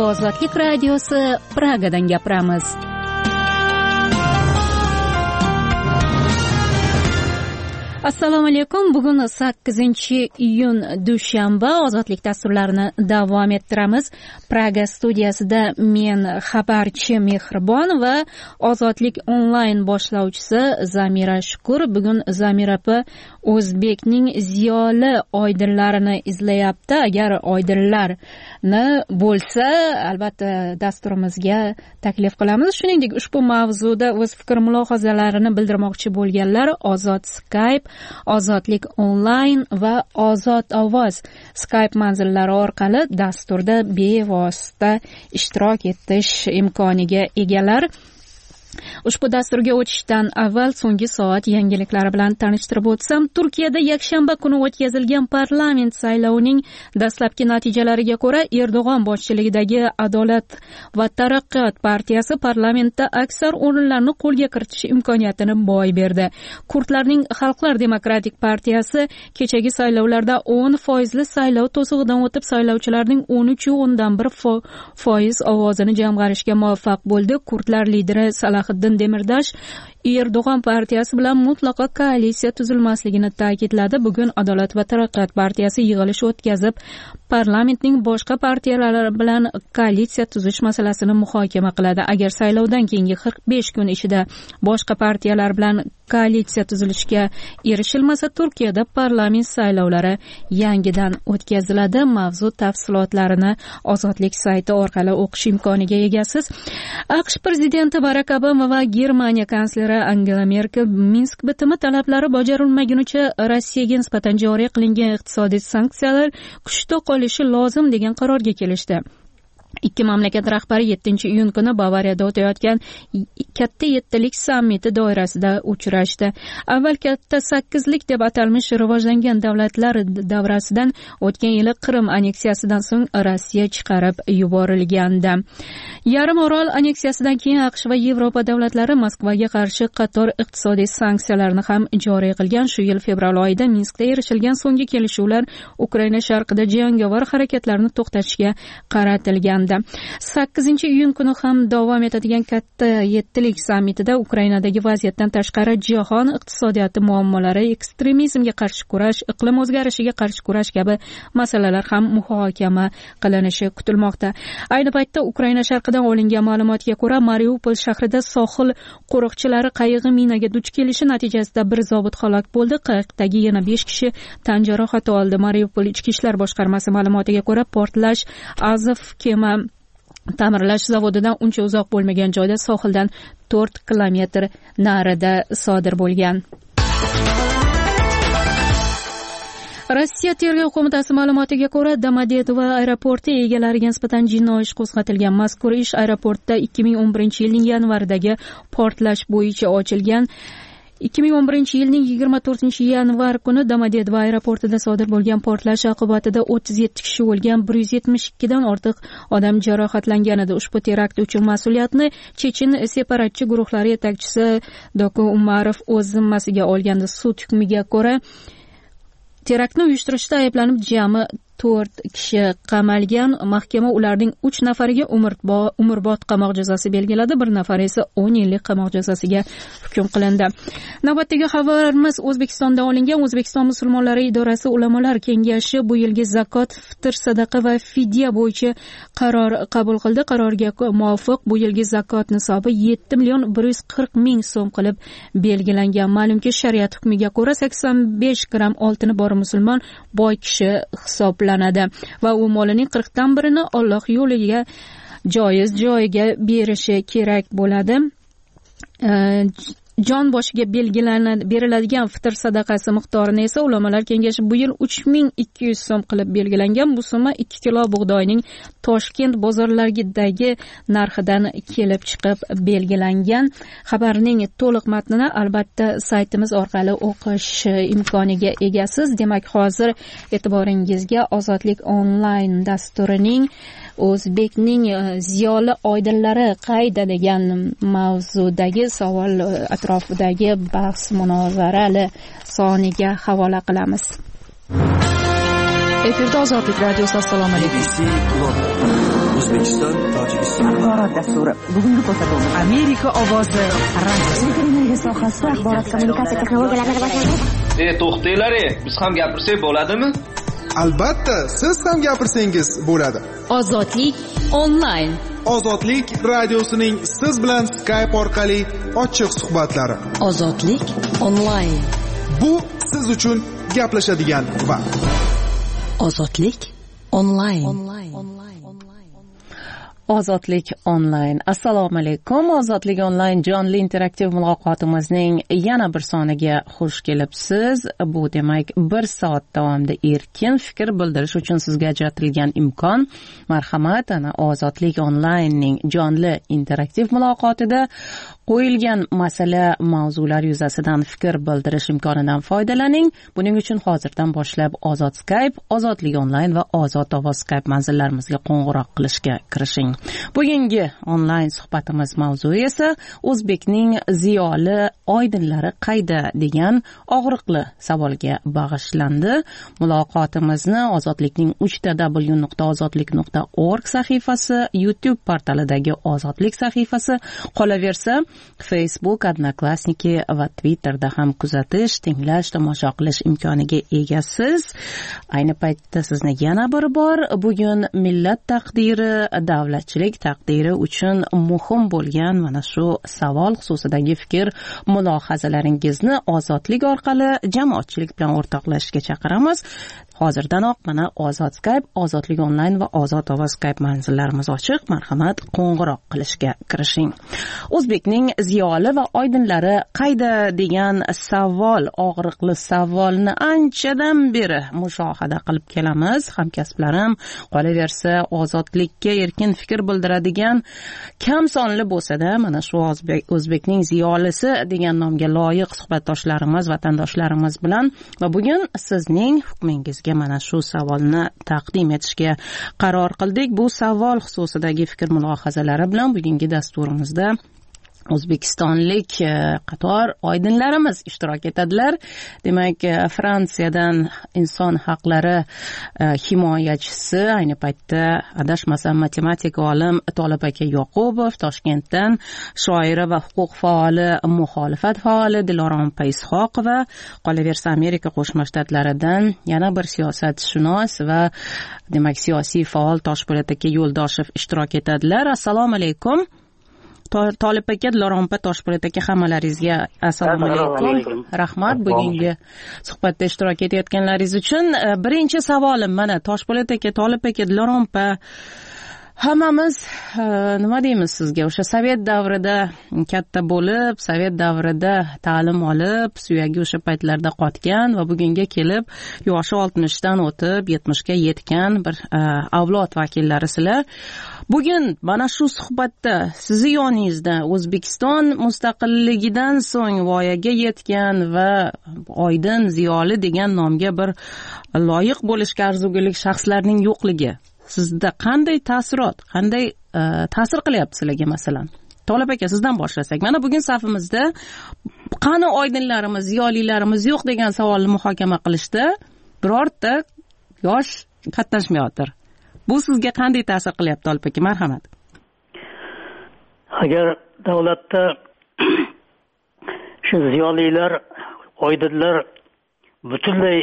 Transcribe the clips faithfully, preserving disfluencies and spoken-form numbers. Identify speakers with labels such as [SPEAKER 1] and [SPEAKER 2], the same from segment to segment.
[SPEAKER 1] Ozodlik radiosi Pragadan gapiramiz. Assalomu alaykum. Bugun sakkizinchi iyun dushanba. Ozodlik dasturlarini davom ettiramiz. Praga studiyasida men xabarchi Mehribon va Ozodlik onlayn boshlovchisi Zamira Shukur. Bugun Zamira opa O'zbekning ziyoli oydinlarini izlayapti. Agar oydinlarni bo'lsa, albatta dasturimizga taklif qilamiz. Shuningdek, ushbu mavzuda o'z fikr mulohazalarini bildirmoqchi bo'lganlar Ozod Skype, Ozodlik onlayn va Ozod ovoz Skype manzillari orqali dasturda bevosita ishtirok etish imkoniga egalar. Ushbu dasturga o'tishdan avval so'nggi soat yangiliklari bilan tanishtirib o'tsam, Turkiyada yakshanba kuni o'tkazilgan parlament saylovining dastlabki natijalariga ko'ra Erdo'g'on boshchiligidagi Adolat va taraqqiyot partiyasi parlamentda aksar o'rinlarni qo'lga kiritish imkoniyatini boy berdi. Kurdlarning Xalqlar demokratik partiyasi kechagi saylovlarda o'n foizli saylov to'sig'idan o'tib saylovchilarning o'n uch o'ndan bir foiz ovozini jamg'arishga muvaffaq bo'ldi. Kurdlar lideri Salahiddin Demirtash Erdo'g'on partiyasi bilan mutlaqo koalitsiya tuzilmasligini ta'kidladi. Bugun Adolat va taraqqiyot partiyasi yig'ilish o'tkazib, parlamentning boshqa partiyalari bilan koalitsiya tuzish masalasini muhokama qiladi. Agar saylovdan keyingi qirq besh kun ichida boshqa partiyalar bilan koalitsiya tuzilishiga erishilmasa, Turkiyada parlament saylovlari yangidan o'tkaziladi. Mavzu tafsilotlarini Ozodlik sayti orqali o'qish imkoniga egasiz. AQSh prezidenti Barak Obama va Germaniya kansleri Angela Merkel Minsk bitimi talablari bajarilmagunicha Rossiyaga nisbatan joriy qilingan iqtisodiy sanksiyalar kuchda qolishi lozim degan qarorga kelishdi. Ikki mamlakat rahbari yettinchi iyun kuni Bavariyada o'tayotgan katta yettilik sammiti doirasida uchrashdi. Avval katta sakkizlik deb atalmish rivojlangan davlatlar davrasidan o'tgan yili Qrim anneksiyasidan so'ng Rossiya chiqarib yuborilgandi. Yarim orol anneksiyasidan keyin AQSh va Yevropa davlatlari Moskvaga qarshi qator iqtisodiy sanksiyalarni ham joriy qilgan. Shu yil fevral oyida Minskda erishilgan so'nggi kelishuvlar Ukraina sharqida jangovar harakatlarni to'xtatishga qaratilgan. sakkizinchi iyun kuni ham davom etadigan katta yettilik sammitida Ukrainadagi vaziyatdan tashqari jahon iqtisodiyoti muammolari, ekstremizmga qarshi kurash, iqlim o'zgarishiga qarshi kurash kabi masalalar ham muhokama qilinishi kutilmoqda. Ayni paytda Ukraina sharqidan olingan ma'lumotga ko'ra, Mariupol shahrida sohil qo'riqchilari qayig'i minaga duch kelishi natijasida bir zobit halok bo'ldi. Qayiqdagi yana besh kishi tan jarohati oldi. Mariupol ichki ishlar boshqarmasi ma'lumotiga ko'ra, portlash Azov kema ta'mirlash zavodidan uncha uzoq bo'lmagan joyda sohildan to'rt kilometr narida sodir bo'lgan. Rossiya tergov qo'mitasi ma'lumotiga ko'ra, Domodedovo aeroporti egalariga nisbatan jinoiy ish qo'zg'atilgan. Mazkur ish aeroportda ikki ming o'n birinchi yilning yanvaridagi portlash bo'yicha ochilgan. ikki ming o'n birinchi yilning yigirma to'rtinchi yanvar kuni Domodedovo aeroportida sodir bo'lgan portlash oqibatida o'ttiz yetti kishi o'lgan, bir yuz yetmish ikki dan ortiq odam jarohatlangan edi. Ushbu terakt uchun mas'uliyatni chechen separatchi guruhlari yetakchisi Doko Umarov o'z zimmasiga olgandi. Sud hukmiga ko'ra teraktni uyushtirishda ayblanib jami to'rt kishi qamalgan. Mahkama ularning uch nafariga umrbod qamoq jazosi belgiladi, bir nafari esa o'n yillik qamoq jazosiga hukm qilindi. Navbatdagi xabarimiz O'zbekistonda olingan. O'zbekiston musulmonlari idorasi ulamolar kengashi bu yilgi zakot, fitr, sadaqa va fidya bo'yicha qaror qabul qildi. Qarorga muvofiq bu yilgi zakot nisobi yetti million bir yuz qirq ming so'm qilib belgilangan. Ma'lumki, shariat hukmiga ko'ra sakson besh gramm oltini bor musulmon boy kishi hisoblanadi va u molining qirqdan birini Alloh yo'liga joiz joyiga berishi kerak bo'ladi. Jon boshiga belgilanadi beriladigan fitr sadaqasi miqdorini esa ulamolar kengashi bu yil uch ming ikki yuz so'm qilib belgilangan. Bu summa ikki kilo bug'doyning Toshkent bozorlaridagi narxidan kelib chiqib belgilangan. Xabarning to'liq matnini albatta saytimiz orqali o'qish imkoniga egasiz. Demak, hozir e'tiboringizga Ozodlik onlayn dasturining O'zbekning ziyoli oydinlari qayda degan mavzudagi savol atrofidagi bahs munozarali soniga havola qilamiz.
[SPEAKER 2] Efirda Ozodlik radiosi. Assalomu alaykum. O'zbekiston, Tojikiston.
[SPEAKER 3] Axborot dasturi. Bugungi ko'rsatuvimiz
[SPEAKER 4] Amerika ovozi radio
[SPEAKER 3] sohasida axborot kommunikatsiya texnologiyalarini rivojlantirish.
[SPEAKER 5] E, to'xtanglar, biz ham gapirsak bo'ladimi?
[SPEAKER 6] Albatta, siz ham gapirsangiz bo'ladi.
[SPEAKER 1] Ozodlik onlayn.
[SPEAKER 6] Ozodlik radiosining siz bilan Skype orqali ochiq suhbatlari.
[SPEAKER 4] Ozodlik onlayn.
[SPEAKER 6] Bu siz uchun gaplashadigan vaqt.
[SPEAKER 4] Ozodlik onlayn.
[SPEAKER 7] Ozodlik onlayn. Assalomu alaykum. Ozodlik onlayn jonli interaktiv muloqotimizning yana bir soniga xush kelibsiz. Bu demak bir soat davomida erkin fikr bildirish uchun sizga ajratilgan imkon. Marhamat, ana Ozodlik onlaynning jonli interaktiv muloqotida qo'yilgan masala mavzular yuzasidan fikr bildirish imkonidan foydalaning. Buning uchun hozirdan boshlab Ozod Skype, Ozodlik onlayn va Ozod ovoz Skype manzillarimizga qo'ng'iroq qilishga kirishing. Bugungi onlayn suhbatimiz mavzui esa O'zbekning ziyoli oydinlari qayda degan og'riqli savolga bag'ishlandi. Muloqotimizni Ozodlikning uch w nuqta ozodlik nuqta org sahifasi, YouTube portalidagi Ozodlik sahifasi, qolaversa Facebook, Odnoklassniki va Twitterda ham kuzatish, tinglash, tomosha qilish imkoniga egasiz. Ayni paytda sizni yana bir bor bugun millat taqdiri, davlatchilik taqdiri uchun muhim bo'lgan mana shu savol xususidagi fikr mulohazalaringizni ozodlik orqali jamoatchilik bilan o'rtoqlashishga chaqiramiz. Hozirdanoq mana Ozod Skype, Ozodlik onlayn va Ozod ovoz Skype manzillarimiz ochiq. Marhamat, qo'ng'iroq qilishga kirishing. O'zbekning ziyoli va oydinlari qayda degan savol, og'riqli savolni anchadan beri mushohada qilib kelamiz. Hamkasblarim, qolaversa ozodlikka erkin fikr bildiradigan kam sonli bo'lsa-da, mana shu O'zbekning ziyolisi degan nomga loyiq suhbatdoshlarimiz, vatandoshlarimiz bilan va bugun sizning hukmingizga mana shu savolni taqdim etishga qaror qildik. Bu savol xususidagi fikr mulohazalari bilan bugungi dasturimizda o'zbekistonlik qator oydinlarimiz ishtirok etadilar. Demak, Fransiyadan inson haqlari himoyachisi, ayni paytda adashmasam matematik olim Tolib aka Yoqubov, Toshkentdan shoira va huquq faoli, muxolifat faoli Dilorom Payshoqova, qolaversa Amerika Qo'shma Shtatlaridan yana bir siyosatshunos va demak siyosiy faol Toshpo'lat aka Yo'ldoshev ishtirok etadilar. Assalomu alaykum. Tolib aka, Dilorom Toshpo'lat aka, hammalaringizga assalomu alaykum. Rahmat bugungi suhbatda ishtirok etayotganlaringiz uchun. Birinchi savolim mana Toshpo'lat aka, Tolib aka, Dilorom hammamiz nima deymiz sizga, o'sha Sovet davrida katta bo'lib, Sovet davrida ta'lim olib, suyagi o'sha paytlarda qotgan va bugunga kelib yoshi oltmishdan o'tib yetmishga yetgan bir avlod vakillarisizlar. Bugun mana shu suhbatda sizni yoningizda O'zbekiston mustaqilligidan so'ng voyaga yetgan va oydin ziyoli degan nomga bir loyiq bo'lishga arzugulik shaxslarning yo'qligi sizda qanday ta'sirot, qanday ta'sir qilyapti sizlarga masalan? Tolib aka, sizdan boshlasak. Mana bugun safimizda qani oydinlarimiz, ziyolilarimiz yo'q degan savolni muhokama qilishda birorta yosh qatnashmayotir. Bu sizga qanday ta'sir qilyapti, Tolib aka? Marhamat.
[SPEAKER 8] Agar davlatda shu ziyolilar, oydinlar butunlay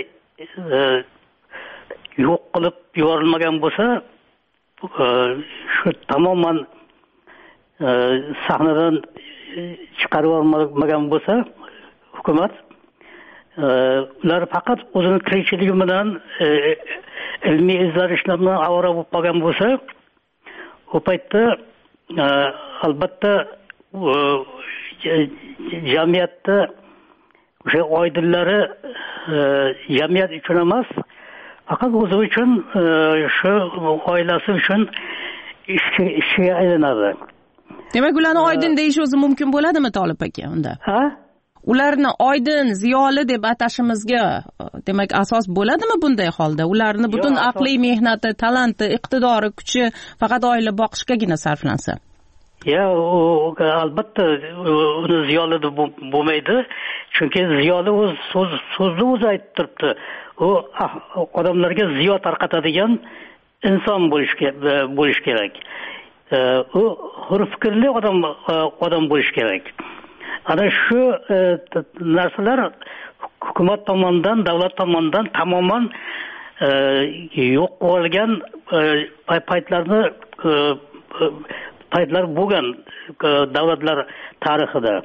[SPEAKER 8] yo'q qilib yuborilmagan bo'lsa, shu tamoman sahnadan chiqarib yubormagan bo'lsa, hukumat ular faqat o'zini tirikchiligi bilan ilmiy izlanishlar bilan ovora bo'lib qolgan bo'lsa, u paytda albatta jamiyatda o'sha oydinlari jamiyat uchun emas, faqat o'zi uchun, shu oilasi uchun ishga aylanadi.
[SPEAKER 7] Demak, ularni oydin deyish o'zi mumkin bo'ladimi, Tolib aka, unda?
[SPEAKER 8] Ha?
[SPEAKER 7] Ularni oydin, ziyoli deb atashimizga demak asos bo'ladimi bunday holda? Ularni butun aqliy mehnati, talanti, iqtidori, kuchi faqat oila boqishgagina sarflansa?
[SPEAKER 8] Ya, albatta uni ziyoli deb bo'lmaydi. Chunki ziyoli o'z so'zni o'zi aytib turibdi. U odamlarga ziyo tarqatadigan inson bo'lish bo'lish kerak. U hurfikrli odam odam bo'lish kerak. Ana shu narsalar hukumat tomonidan, davlat tomonidan tamoman yo'q bo'lgan paytlarni paytlar bo'lgan davlatlar tarixida.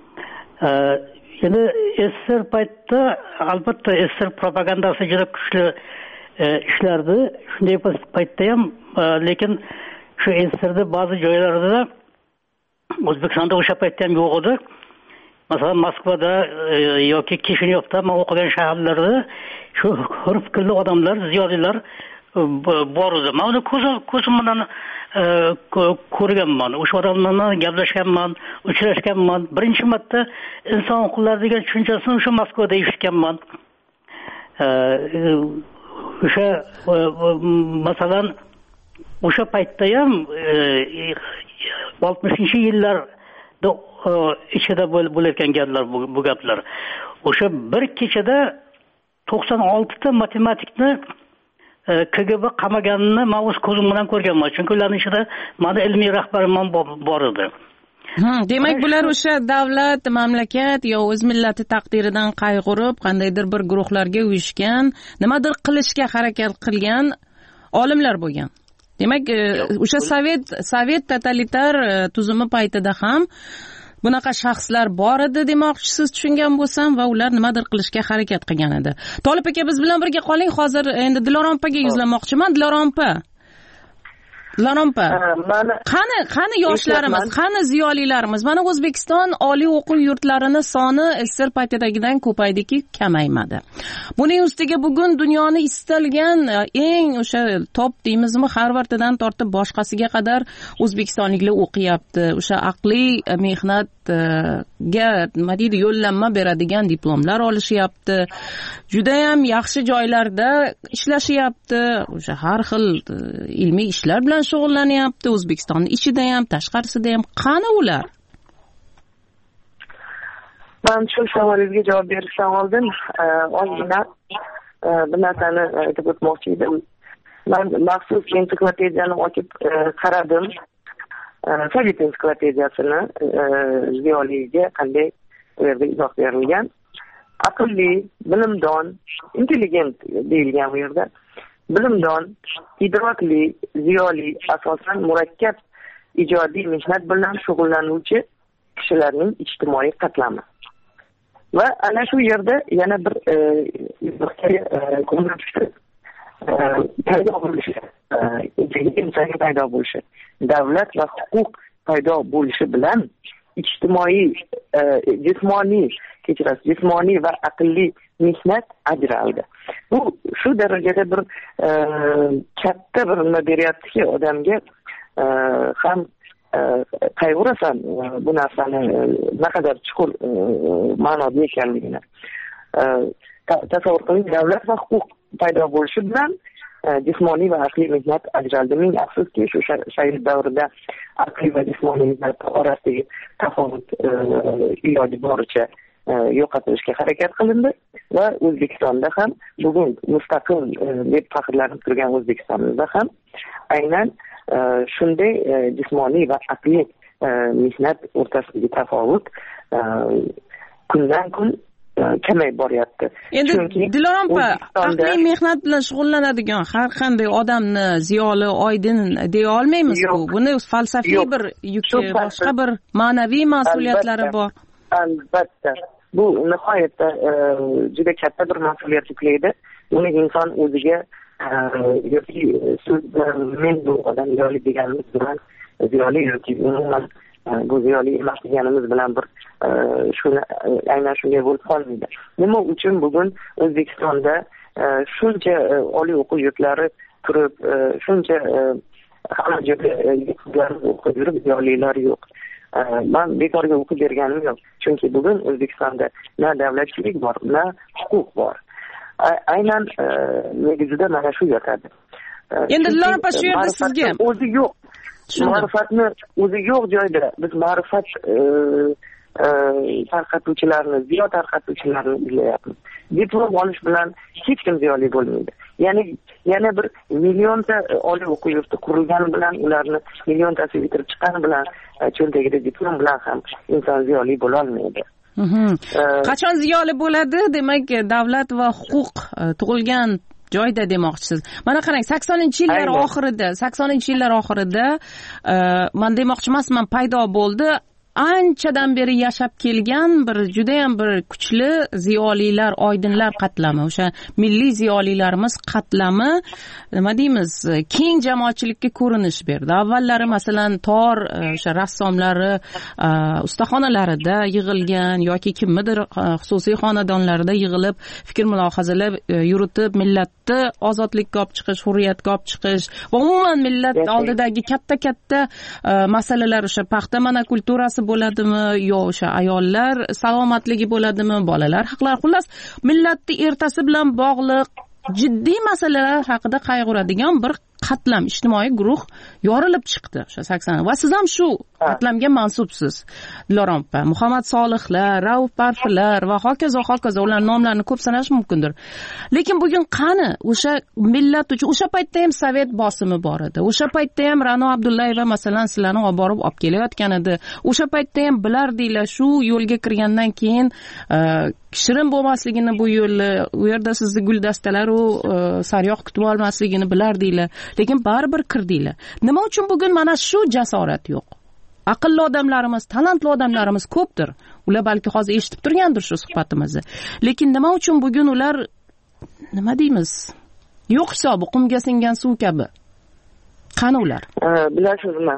[SPEAKER 8] Endi S S R paytda albatta S S R propagandasi juda kuchli ishlardi. Shunday paytda ham, lekin shu S S R'da ba'zi joylarda O'zbekistonda o'sha paytda ham yo'q edi. Masalan, Moskvada yoki Kishinyovda, men o'qigan shaharlarda shu hurfikrli odamlar, ziyolilar bor edi. Men uni ko'zim bilan ko'rganman. O'sha odamlar bilan gaplashganman, uchrashganman. Birinchi marta inson huquqlari degan tushunchasini o'sha Moskvada eshitganman. O'sha masalan o'sha paytda ham oltmishinchi yillarda ichida bo'layotgan gaplar bu gaplar. O'sha bir kechada to'qson olti ta matematikni K G B qamaganini men o'z ko'zim bilan ko'rganman. Chunki ularning ichida meni ilmiy rahbarim ham bor edi.
[SPEAKER 7] Ha, demak bular o'sha davlat, mamlakat yo o'z millati taqdiridan qayg'urib, qandaydir bir guruhlarga uyushgan, nimadir qilishga harakat qilgan olimlar bo'lgan. Demak, o'sha sovet sovet totalitar tuzumi paytida ham bunaqa shaxslar bor edi demoqchisiz, tushungan bo'lsam, va ular nimadir qilishga harakat qilgan edi. Tolib aka, biz bilan birga qoling. Hozir endi Dilorom opaga yuzlanmoqchiman. Dilorom opa. Dilorom opa. Qani, qani yoshlarimiz, qani ziyolilarimiz? Mana O'zbekiston oliy o'quv yurtlarining soni S S R paytidagidan ko'paydiki, kamaymadi. Buning ustiga bugun dunyoni istalgan eng o'sha top deymizmi, Harvarddan tortib boshqasiga qadar o'zbekistonliklar o'qiyapti. O'sha aqliy mehnat ga nima deydi, yo'llanma beradigan diplomlar olishyapti. Juda ham yaxshi joylarda ishlashyapti. O'sha har xil ilmiy ishlar bilan shug'ullanyapti. O'zbekistonning ichida ham, tashqarisida ham. Qani ular?
[SPEAKER 2] Men shu savolingizga javob berishdan oldin ozgina bir narsani aytib o'tmoqchi edim. Men maxsus ensiklopediyani ochib qaradim. Sovet ensiklopediyasini ziyoliga qanday u yerda izoh berilgan. Aqlli, bilimdon, intelligent deyilgan bu yerda. Bilimdon, idrokli, ziyoli, asosan murakkab ijodiy mehnat bilan shug'ullanuvchi kishilarning ijtimoiy qatlami. Va ana shu yerda yana bir paydo bo'lishi, intelligensiya paydo bo'lishi, davlat va huquq paydo bo'lishi bilan ijtimoiy, jismoniy, kechirasiz, jismoniy va aqlli mehnat ajraldi. Bu shu darajada bir katta bir nima beryaptiki odamga, ham qayg'urasan bu narsani naqadar chuqur ma'noda ekanligini. Tasavvur qiling, davlat va huquq paydo bo'lishi bilan jismoniy va aqliy mehnat ajraldi. Ming afsuski, shu shayr davrida aqliy va jismoniy mehnat orasidagi tafovut iloji boricha yo'qotilishga harakat qilindi va O'zbekistonda ham bugun mustaqil deb faxrlanib turgan O'zbekistonimizda ham aynan shunday jismoniy va aqliy mehnat o'rtasidagi tafovut kundan kun kamayib boryapti.
[SPEAKER 7] Endi Dilorom opa, aqliy mehnat bilan shug'ullanadigan har qanday odamni ziyoli, oydin deya olmaymiz-ku. Buni falsafiy bir yuki, boshqa bir ma'naviy mas'uliyatlari bor.
[SPEAKER 2] Albatta. Bu nihoyatda juda katta bir mas'uliyat yuklaydi. Uni inson o'ziga yoki men bu odam ziyoli deganimiz bilan ziyoli yoki umuman bu ziyoli emas deganimiz bilan bir shuni aynan shunday bo'lib qolmaydi. Nima uchun bugun O'zbekistonda shuncha oliy o'quv yurtlari turib, shuncha hamma joyda o'qib yurib ziyolilar yo'q? Men bekorga o'qib berganim yo'q. Chunki bugun O'zbekistonda na davlatchilik bor, na huquq bor. Aynan negizida mana shu yotadi.
[SPEAKER 7] Endi Dilorom opa, shu yerda sizga
[SPEAKER 2] o'zi yo'q. Ma'rifatni o'zi yo'q joyda biz ma'rifat tarqatuvchilarni, ziyo tarqatuvchilarni izlayapmiz. Diplom olish bilan hech kim ziyoli bo'lmaydi. ya'ni yana bir millionta oliy o'quv yurti qurilgani bilan ularni milliontasi bitirib chiqqani bilan cho'ntagida diplom bilan ham inson ziyoli bo'lolmaydi.
[SPEAKER 7] Qachon ziyoli bo'ladi? Demak, davlat va huquq tug'ilgan joyda demoqchisiz. Mana qarang, saksoninchi yillar oxirida, saksoninchi yillar oxirida men demoqchi emasman, paydo bo'ldi. Anchadan beri yashab kelgan bir juda ham bir kuchli ziyolilar, oydinlar qatlami, o'sha milliy ziyolilarimiz qatlami, nima deymiz, keng jamoatchilikka ko'rinish berdi. Avvallari masalan tor o'sha rassomlari ustaxonalarida yig'ilgan yoki kimnidir xususiy xonadonlarida yig'ilib fikr mulohazalar yuritib, millatni ozodlikka olib chiqish, hurriyatga olib chiqish va umuman millat oldidagi katta-katta masalalar, o'sha paxta monokulturasi bo'ladimi, yo o'sha ayollar salomatligi bo'ladimi, bolalar haqlari, xullas millatni ertasi bilan bog'liq jiddiy masalalar haqida qayg'uradigan bir qatlam, ijtimoiy guruh yorilib chiqdi o'sha sakson. Va siz ham shu qatlamga mansubsiz. Dilorom opa, Muhammad Solihlar, Rauf Parfilar va hokazo hokazo, ular nomlarini ko'p sanash mumkindir. Lekin bugun qani o'sha millat uchun, o'sha paytda ham sovet bosimi bor edi. O'sha paytda ham Ra'no Abdullayeva masalan sizlarni olib borib olib kelayotgan edi. O'sha paytda ham bilardinglar, shu yo'lga kirgandan keyin shirin bo'lmasligini bu yo'lni, u yerda sizni guldastalar u saryoq kutib olmasligini bilardinglar. Lekin baribir kirdinglar. Nima uchun bugun mana shu jasorat yo'q? Aqlli odamlarimiz, talantli odamlarimiz ko'pdir. Ular balki hozir eshitib turgandir shu suhbatimizni. Lekin nima uchun bugun ular, nima deymiz, yo'q hisobi, qumga singan suv kabi? Qani ular?
[SPEAKER 2] Bilasizmi,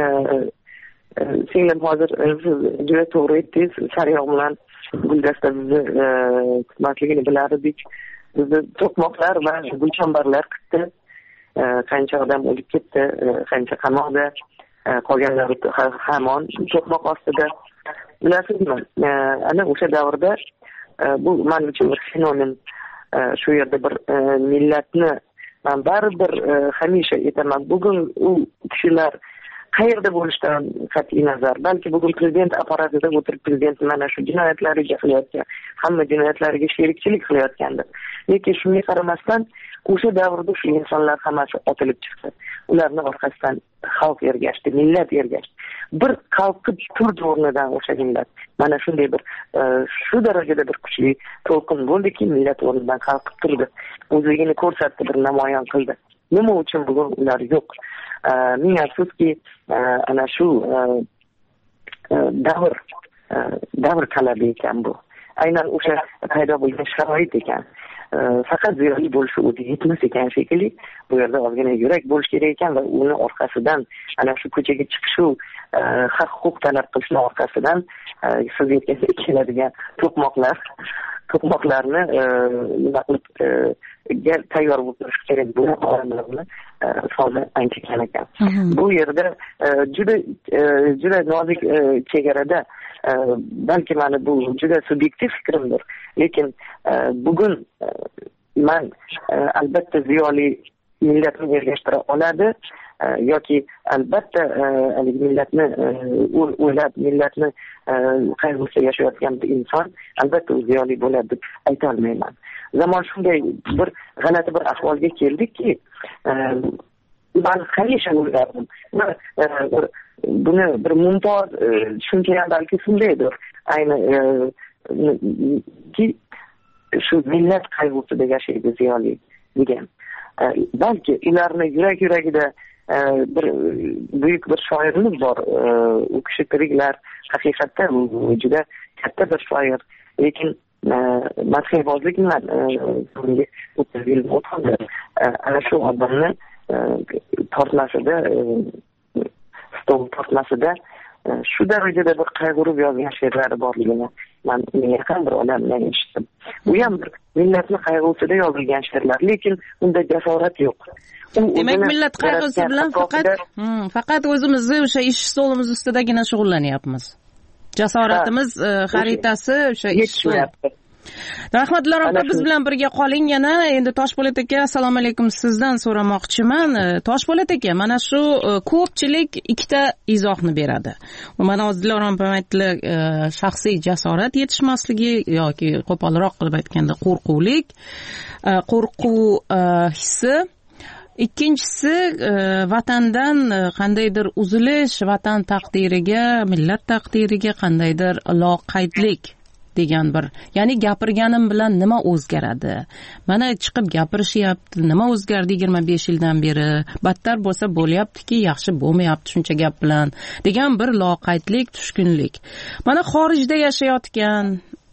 [SPEAKER 2] singlim hozir juda to'g'ri aytdingiz. Sariyog' bilan guldasta bizni kutmasligini bilardik. Bizni to'qmoqlar va gulchambarlar kutdi. Qancha odam o'lib ketdi, qancha qamoqda, qolganlari hamon to'qmoq ostida. Bilasizmi, ana o'sha davrda bu men uchun bir fenomen. Shu yerda bir millatni men baribir hamisha aytaman, bugun u kishilar qayerda bo'lishidan qat'iy nazar, balki bugun prezident apparatida o'tirib prezident mana shu jinoyatlariga qilayotgan, hamma jinoyatlariga sherikchilik qilayotgandir. Lekin shunga qaramasdan o'sha davrda shu insonlar hammasi otilib chiqdi. Ularning orqasidan xalq ergashdi, millat ergashdi. Bir qalqib turdi o'rnidan o'sha millat. Mana shunday bir shu darajada bir kuchli to'lqin bo'ldiki, millat o'rnidan qalqib turdi. O'zligini ko'rsatdi, bir namoyon qildi. Nima uchun bugun ular yo'q? Ming afsuski, ana shu davr davr talabi ekan bu. Aynan o'sha paydo bo'lgan sharoit ekan. Faqat ziyoli bo'lishi o'zi yetmas ekan shekilli. Bu yerda ozgina yurak bo'lish kerak ekan va uni orqasidan ana shu ko'chaga chiqishu, haq huquq talab qilishni orqasidan siz aytgandek keladigan to'qmoqlar to'qmoqlarni nima qilib tayyor bo'lib turish kerak bo'lgan odamlarni soni ancha kam ekan. Bu yerda juda juda nozik chegarada, balki mana bu juda subyektiv fikrimdir, lekin bugun men albatta ziyoli millatni ergashtira oladi yoki albatta millatni o'ylab, millatni qayg'usida yashayotgan bir inson albatta u ziyoli bo'ladi deb ayta olmayman. Zamon shunday bir g'alati bir ahvolga keldikki, men hamisha o'ylardim, buni bir mumtoz tushuncha ham balki shundaydir, ayni ki shu millat qayg'usida yashaydi ziyoli degan. Balki ularni yurak yuragida bir buyuk bir shoirimiz bor. U kishi tiriklar, haqiqatda u juda katta bir shoir. Lekin madhiyabozlik bilan so'nggi o'ttiz yil o'tdi. Ana shu odamni tortmasida, stol tortmasida shu darajada bir qayg'urib yozgan she'rlari borligini men yaqin bir odamdan eshitdim. U ham bir millatni qayg'usida yozilgan she'rlar, lekin unda jasorat yo'q.
[SPEAKER 7] Demak, millat qayg'usi bilan faqat faqat o'zimizni o'sha ish stolimiz ustidagina shug'ullanyapmiz. Jasoratimiz xaritasi o'sha ish. Rahmat Dilorom aka, biz bilan birga qoling yana. Endi Toshpo'lat aka, assalomu alaykum, sizdan so'ramoqchiman. Toshpo'lat aka, mana shu ko'pchilik ikkita izohni beradi. Mana hozir Dilorom ham aytdilar, shaxsiy jasorat yetishmasligi yoki qo'polroq qilib aytganda qo'rquvlik, qo'rquv hissi. Ikkinchisi vatandan qandaydir uzilish, vatan taqdiriga, millat taqdiriga qandaydir loqaydlik degan bir, ya'ni gapirganim bilan nima o'zgaradi? Mana chiqib gapirishyapti, nima o'zgardi yigirma besh yildan beri? Battar bo'lsa bo'lyaptiki, yaxshi bo'lmayapti shuncha gap bilan degan bir loqaydlik, tushkunlik. Mana xorijda yashayotgan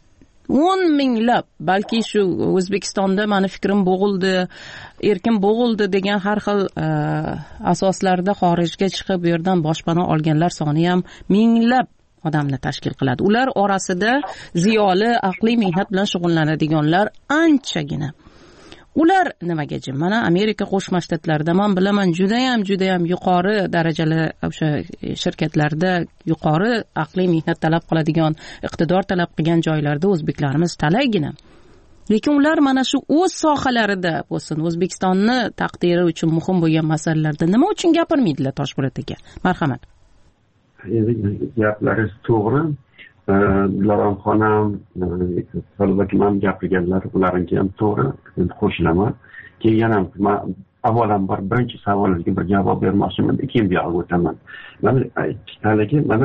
[SPEAKER 7] o'n minglab, balki shu O'zbekistonda mani fikrim bo'g'ildi, erkin bo'g'ildi degan har xil asoslarda xorijga chiqib bu yerdan boshpana olganlar soni ham minglab odamni tashkil qiladi. Ular orasida ziyoli, aqliy mehnat bilan shug'ullanadiganlar anchagina. Ular nimaga jim? Mana Amerika Qo'shma Shtatlarida men bilaman, juda ham juda ham yuqori darajali o'sha shirkatlarda yuqori aqliy mehnat talab qiladigan, iqtidor talab qilgan joylarda o'zbeklarimiz talaygina. Lekin ular mana shu o'z sohalarida bo'lsin, O'zbekistonni taqdiri uchun muhim bo'lgan masalalarda nima uchun gapirmaydilar Toshpo'lat aka? Marhamat.
[SPEAKER 9] Endi gaplaringiz to'g'ri. Dilorom xonam, Salibakam ham gapirganlar, ularniki ham to'g'ri. Endi qo'shilaman. Keyin yana avvalambor birinchi savolingizga bir javob bermoqchiman, keyin bu yoqqa o'taman. Mana haligi mana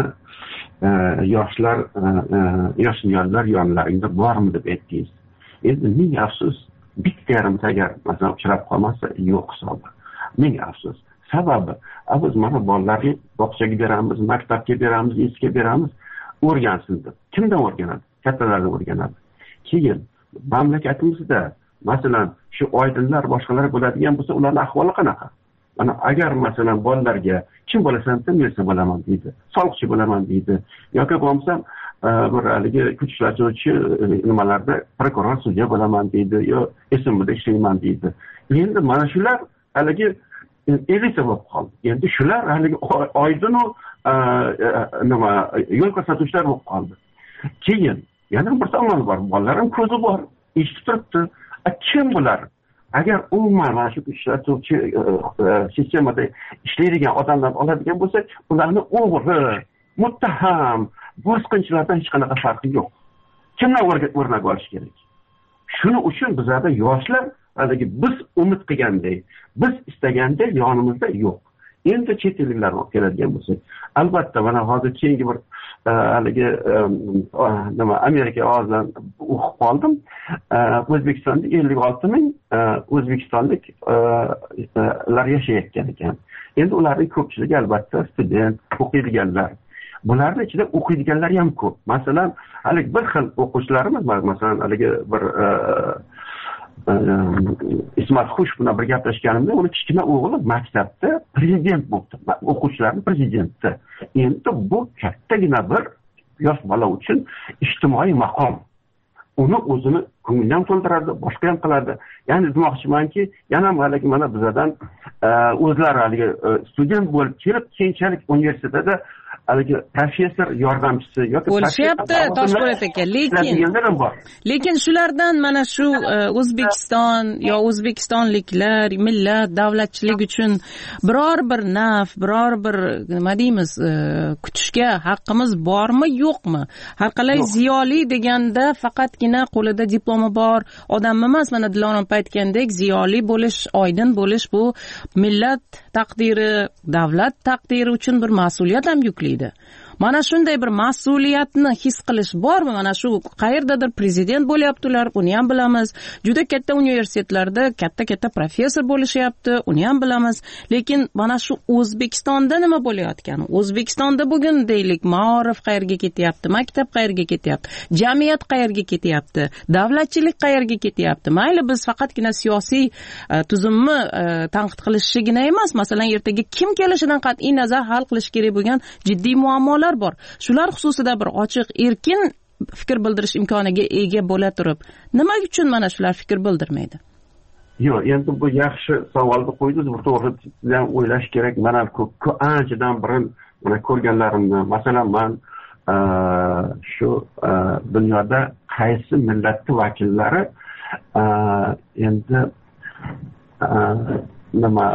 [SPEAKER 9] yoshlar, yosh yonlar yonlaringda bormi deb aytdingiz. Endi ming afsus, bitta yarimta agar masalan uchrab qolmasa yo'q hisobi. Ming afsus. Sababi, biz mana bolalarni bog'chaga beramiz, maktabga beramiz, institutga beramiz, o'rgansin deb. Kimdan o'rganadi? Kattalardan o'rganadi. Keyin mamlakatimizda masalan shu oydinlar boshqalar bo'ladigan bo'lsa, ularning ahvoli qanaqa? Mana agar masalan bolalarga kim bo'lasan deb bersa bo'laman deydi, soliqchi bo'laman deydi, yoki bo'lmasam bir haligi kuch ishlatuvchi nimalarda prokuror, sudya bo'laman deydi, yo S M Bda ishlayman deydi. Endi mana shular haligi elita bo'lib qoldi. Endi shular haligi oydin nima yo'l ko'rsatuvchilar bo'lib qoldi. Keyin yana bir tomon bor, bolalarim ko'zi bor, eshitib turibdi. Kim bular? Agar umuman mana shu ishlatuvchi sistemada ishlaydigan odamlar oladigan bo'lsak, ularni o'g'ri, muttaham, bosqinchilardan hech qanaqa farqi yo'q. Kimdan o'rnak olish kerak? Shuning uchun bizlarda yoshlar haligi biz umid qilgandek, biz istaganday yonimizda yo'q. Endi chet elliklar olib keladigan bo'lsak, albatta mana hozir keyingi bir haligi nima Amerika ozidan o'qib qoldim. O'zbekistonda ellik olti ming o'zbekistonliklar yashayotgan ekan. Endi ularning ko'pchiligi albatta student, o'qiydiganlar. Bularning ichida o'qiydiganlar ham ko'p. Masalan, haligi bir xil o'quvchilarimiz bor, masalan, haligi bir Ismat Xush bilan bir gaplashganimda, uni kichkina o'g'li maktabda prezident bo'ldi. O'quvchilarning prezidenti. Endi bu kattagina bir yosh bola uchun ijtimoiy maqom. Uni o'zini ko'ngildan to'ldiradi, boshqa ham qiladi. Ya'ni demoqchimanki, yana haligi mana bizdan o'zlari haligi student bo'lib kelib, keyinchalik universitetda haligi professor yordamchisi yoki
[SPEAKER 7] bo'lishyapti Toshpo'lat aka, lekin lekin shulardan mana shu O'zbekiston yo o'zbekistonliklar, millat, davlatchilik uchun biror bir naf, biror bir nima deymiz, kutishga haqqimiz bormi, yo'qmi? Har qalay ziyoli deganda faqatgina qo'lida diplomi bor odam emas, mana Dilorom aytgandek, ziyoli bo'lish, oydin bo'lish bu millat taqdiri, davlat taqdiri uchun bir mas'uliyat ham yuklaydi. Mana shunday bir mas'uliyatni his qilish bormi? Mana shu qayerdadir prezident bo'lyapti ular, uni ham bilamiz. Juda katta universitetlarda katta-katta professor bo'lishyapti, uni ham bilamiz. Lekin mana shu O'zbekistonda nima bo'layotgani, O'zbekistonda bugun deylik, ma'orif qayerga ketyapti, maktab qayerga ketyapti, jamiyat qayerga ketyapti, davlatchilik qayerga ketyapti. Mayli biz faqatgina siyosiy tuzumni tanqid qilishigina emas, masalan, ertaga kim kelishidan qat'iy nazar hal qilish kerak bo'lgan jiddiy muammolar bor. Shular xususida bir ochiq, erkin fikr bildirish imkoniga ega bo'la turib, nima uchun mana shular fikr bildirmaydi?
[SPEAKER 9] Yo'q, endi bu yaxshi savolni qo'ydingiz, bir to'g'ridan o'ylash kerak. Mana anchadan beri mana ko'rganlarimni, masalan, men shu dunyoda qaysi millatni vakillari endi nima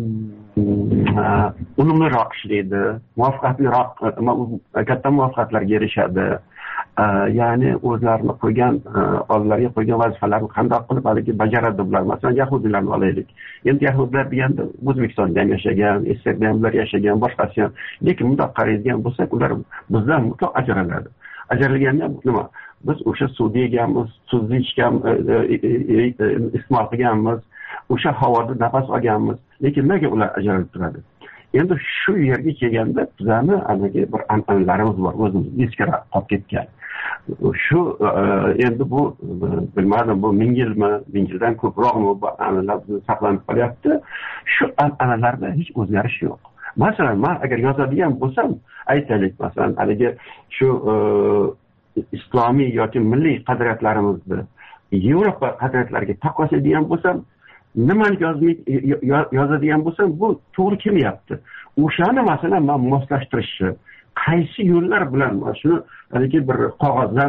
[SPEAKER 9] unumliroq ishlaydi, muvaffaqiyatliroq katta muvaffaqiyatlarga erishadi. Ya'ni o'zlarini qo'ygan oldilariga qo'ygan vazifalarni qanday qilib haligi bajaradi bular. Masalan, yahudiylarni olaylik. Endi yahudiylar deganda O'zbekistonda ham yashagan, S S R da ham ular yashagan, boshqasi ham. Lekin bundoq qaraydigan bo'lsak, ular bizdan mutlaq ajraladi. Ajralganda nima? Biz o'sha suvda yeganmiz, tuzli ichgan, iste'mol qilganmiz, o'sha havoda nafas olganmiz. Lekin nega ular ajralib turadi? Endi shu yerga kelganda bizlarni haligi bir an'analarimiz bor, o'zimiz eskira qolib ketgan. Shu endi bu bilmadim, bu ming yilmi, ming yildan ko'proqmi bu an'analar saqlanib qolyapti. Shu an'analarda hech o'zgarish yo'q. Masalan, men agar yozadigan bo'lsam, aytaylik, masalan, haligi shu islomiy yoki milliy qadriyatlarimizni Yevropa qadriyatlariga taqqosladigan bo'lsam, nimani yozmay yozadigan bo'lsam, bu to'g'ri kelmayapti. O'shani masalan men moslashtirishni, qaysi yo'llar bilan shuni haligi bir qog'ozda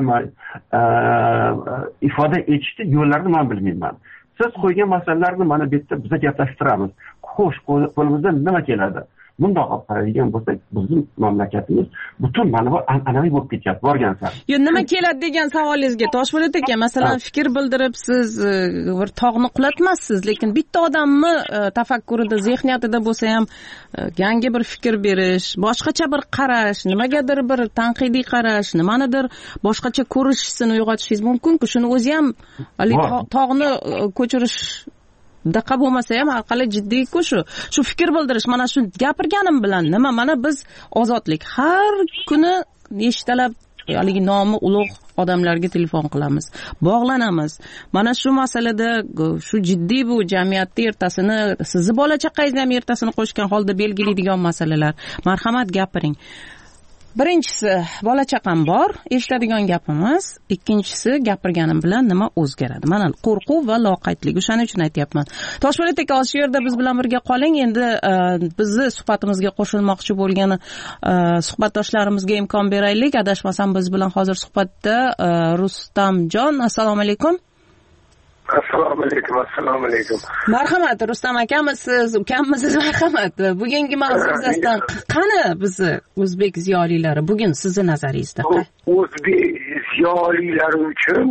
[SPEAKER 9] ifoda etishni yo'llarini men bilmayman. Siz qo'ygan masalalarni mana bu yerda biz gaplashtiramiz. Xo'sh, qo'limizdan nima keladi? Bundoq olib qaraydigan bo'lsak, bizning mamlakatimiz butun mana bu an'anaviy bo'lib ketyapti, borgan sari.
[SPEAKER 7] Yo, nima keladi degan savolingizga Toshpo'lat aka, masalan, fikr bildirib siz bir tog'ni qulatmassiz, lekin bitta odamni tafakkurida, zehniyatida bo'lsa ham yangi bir fikr berish, boshqacha bir qarash, nimagadir bir tanqidiy qarash, nimanidir boshqacha ko'rish hissini uyg'otishingiz mumkin-ku. Shuni o'zi ham tog'ni ko'chirish daqa bo'lmasa ham hali jiddiy-ku shu. Shu fikr bildirish, mana shu gapirganim bilan nima? Mana biz ozodlik har kuni nechtalab haligi nomi ulug' odamlarga telefon qilamiz, bog'lanamiz. Mana shu masalada shu jiddiy bu jamiyatda ertasini, sizni bola chaqangizni ham ertasini qo'shgan holda belgilaydigan masalalar. Marhamat, gapiring. Birinchisi, bola chaqam bor, eshitadigan gapimiz. Ikkinchisi, gapirganim bilan nima o'zgaradi? Mana qo'rquv va loqaydlik. O'shaning uchun aytayapman. Toshpo'lat aka, shu yerda biz bilan birga qoling. Endi bizni suhbatimizga qo'shilmoqchi bo'lgan suhbatdoshlarimizga imkon beraylik. Adashmasam biz bilan hozir suhbatda Rustamjon. Assalomu alaykum.
[SPEAKER 10] Assalomu alaykum, assalomu alaykum.
[SPEAKER 7] Marhamat, Rustam akamisiz, ukamisiz, marhamat. Bugungi mavzu yuzasidan qani bizni o'zbek ziyolilari bugun sizni nazaringizda?
[SPEAKER 10] O'zbek ziyolilari uchun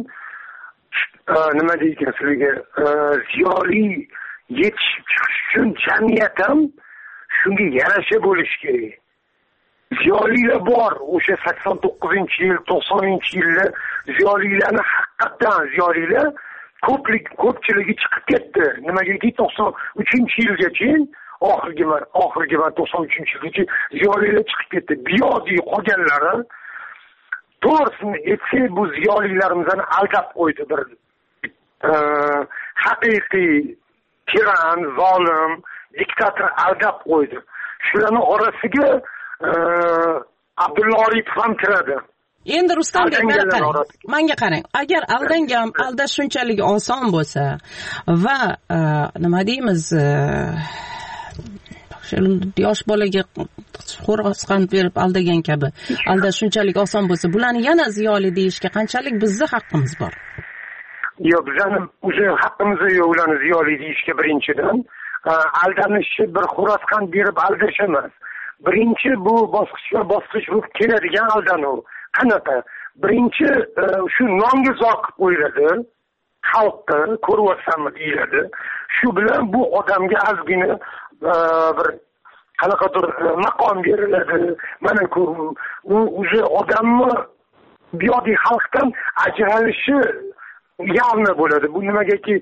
[SPEAKER 10] nima deykan sizga, ziyoli yetishib chiqish uchun jamiyat ham shunga yarasha bo'lishi kerak. Ziyolilar bor, o'sha sakson to'qqizinchi yil, to'qsoninchi yilda ziyolilarni haqiqatan ziyolilar ko'plik ko'pchiligi chiqib ketdi. Nimagaki to'qson uchinchi yilgacha, oxirgi oxirgi to'qson uchinchi yilgacha ziyolilar chiqib ketdi. Biyodiy qolganlari to'g'risini aytsak, bu ziyolilarimizni aldab qo'ydi bir haqiqiy tiran, zolim, diktator aldab qo'ydi. Shularning orasiga Abdulla Oripov ham kiradi.
[SPEAKER 7] Endi Rustamdek, menga qarang. Agar aldangan, aldash shunchalik oson bo'lsa va nima deymiz, yosh bolaga xo'rozqand berib aldagan kabi aldash shunchalik oson bo'lsa, bularni yana ziyoli deyishga qanchalik bizning haqqimiz bor?
[SPEAKER 10] Yo'q, bizning o'zi haqqimiz yo'q ularni ziyoli deyishga. Birinchidan, aldanishni bir xo'rozqand berib aldash emas. Birinchi bu bosqichma-bosqich bo'lib keladigan aldanuv. Qanaqa? Birinchi shu nomga zor qilib qo'yiladi, xalqqa ko'ryapsanmi deyiladi. Shu bilan bu odamga ozgina bir qanaqadir maqom beriladi. Mana u o'zi odamni biyodiy xalqdan ajralishi ya'ni bo'ladi. Bu nimagaki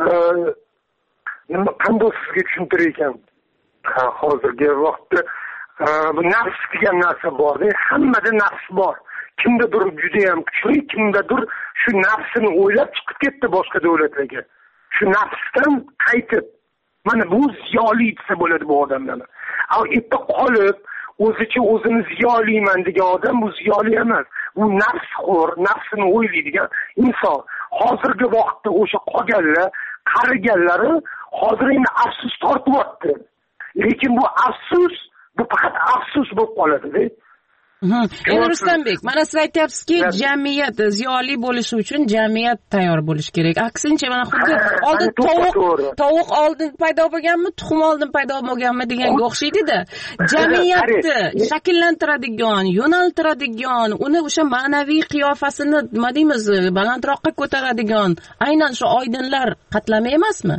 [SPEAKER 10] nima qanday sizga tushuntirar ekan? Hozirgi vaqtda bu nafs degan narsa bor-da, hammada nafs bor. Kimdadir juda ham kuchli, kimdadir shu nafsini o'ylab chiqib ketdi boshqa davlatlarga. Shu nafsdan qaytib, mana bu ziyoli desa bo'ladi bu odamlarni. Al yerda qolib, o'zicha o'zini ziyoliman degan odam bu ziyoli emas. Bu nafsxo'r, nafsini o'ylaydigan inson. Hozirgi vaqtda o'sha qolganlar, qariganlari hozir endi afsus tortyapti. Lekin bu afsus, bu faqat afsus bo'lib qoladi-da.
[SPEAKER 7] Endi Ruslanbek, mana siz aytyapsizki, jamiyat ziyoli bo'lishi uchun jamiyat tayyor bo'lishi kerak. Aksincha, mana xuddi oldin tovuq, tovuq oldin paydo bo'lganmi, tuxum oldin paydo bo'lganmi deganga o'xshaydi-da. Jamiyatni shakllantiradigan, yo'naltiradigan, uni o'sha ma'naviy qiyofasini, nima deymiz, balandroqqa ko'taradigan aynan shu oydinlar qatlami emasmi?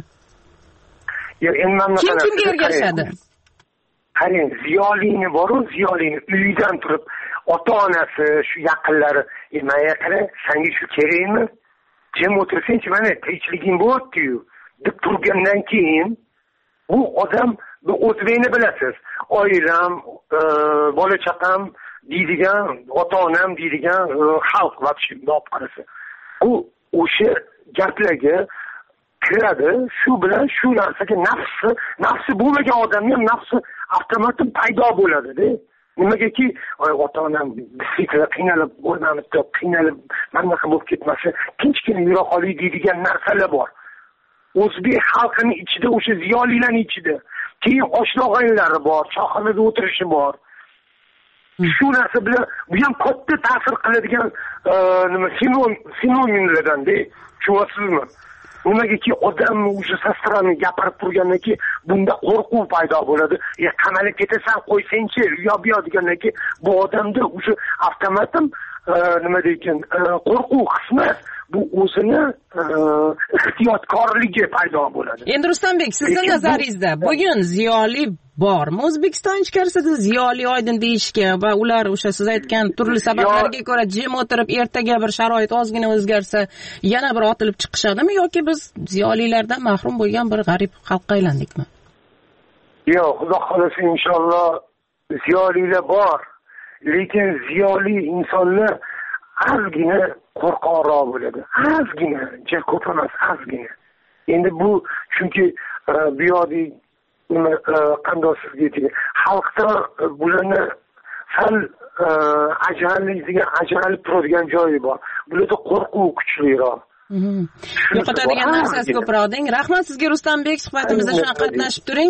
[SPEAKER 7] Kim kimga ergashadi?
[SPEAKER 10] Qarang, ziyolini boru, ziyolini uyidan turib, ota-onasi, shu yaqinlari, "Emaga qara, senga shu kerakmi? Jim o'tirsinchi, mana tirikliging bo'lyapti-yu" deb turgandan keyin bu odam o'zingni bilasiz. Oilam, bola chaqam deydigan, ota-onam deydigan xalq вообще olib qarasa. U o'sha gaplarga kiradi, shu bilan shu narsaga nafsi, nafsi bo'lmagan odamga ham nafsi avtomatik paydo bo'ladi-da. Nimagaki, ota-onam bisikla qiynalib, o'rnamizda qiynalib, mana shu bo'lib ketmasa, tinchgina yura qoling deydigan narsalar bor. O'zbek xalqining ichida, o'sha ziyolilarning ichida, keyin oshna-og'aynilari bor, choyxonada o'tirishi bor. Shu narsa bilan bu ham katta ta'sir qiladigan nima sinonimlardan-da, tushunyapsizmi? Nimagaki odam o'sha sastrani gapirib turgandan keyin bunda qo'rquv paydo bo'ladi. "E, qamalib ketasan, qo'ysangchi, yo-yo" degandan keyin bu odamda o'sha avtomatim nima deykin, qo'rquv hissi, bu o'zini ehtiyotkorligi paydo bo'ladi.
[SPEAKER 7] Endi Ruslanbek, sizning nazaringizda bugun ziyoli bormi O'zbekiston ichkarisida ziyoli oydin deyishga va ular o'sha siz aytgan turli sabablarga ko'ra jim o'tirib, ertaga bir sharoit ozgina o'zgarsa yana bir otilib chiqishadimi yoki biz ziyolilardan mahrum bo'lgan bir g'arib xalqqa aylandikmi?
[SPEAKER 10] Yo'q, xudo xolasa inshaalloh ziyolilar bor, lekin ziyoli insonlar ozgina qo'rqoqroq bo'ladi. Ozgina, juda ko'p emas, ozgina. Endi bu chunki bu yoqda nima qanday sizga aytay, xalqda bularni sal ajralib degan ajralib turadigan joyi bor. Bularda qo'rquv kuchliroq.
[SPEAKER 7] Yo'qotadigan narsasi ko'proq deng. Rahmat sizga Ruslanbek, suhbatimizda shuna qatnashib turing.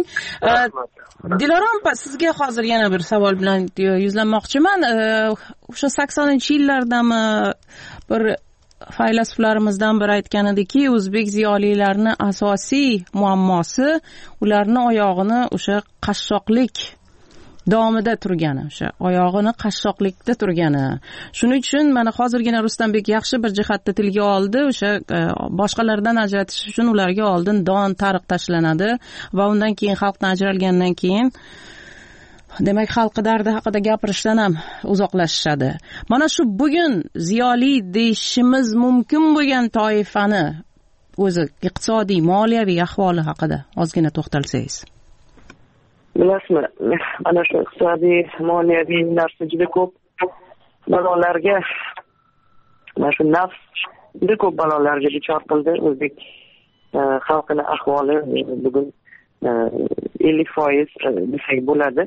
[SPEAKER 7] Dilora opa, sizga hozir yana bir savol bilan yuzlanmoqchiman. O'sha saksoninchi yillardami bir faylasuflarimizdan biri aytgan ediki, o'zbek ziyolilarini asosiy muammosi ularni oyog'ini o'sha qashshoqlik davomida turgani, o'sha oyog'ini qashshoqlikda turgani. Shuning uchun mana hozirgina Ruslanbek yaxshi bir jihatda tilga oldi, o'sha boshqalardan ajratish uchun ularga oldin don, tariq tashlanadi va undan keyin xalqdan ajralgandan keyin demak xalqi dardi haqida gapirishdan ham uzoqlashishadi. Mana shu bugun ziyoli deyishimiz mumkin bo'lgan toifani o'zi iqtisodiy, moliyaviy ahvoli haqida ozgina to'xtalsangiz.
[SPEAKER 2] Bilasizmi, mana shu iqtisodiy, moliyaviy narsa juda ko'p balolarga, mana shu nafs juda ko'p balolarga duchor qildi. O'zbek xalqining ahvoli bugun ellik foiz desak bo'ladi.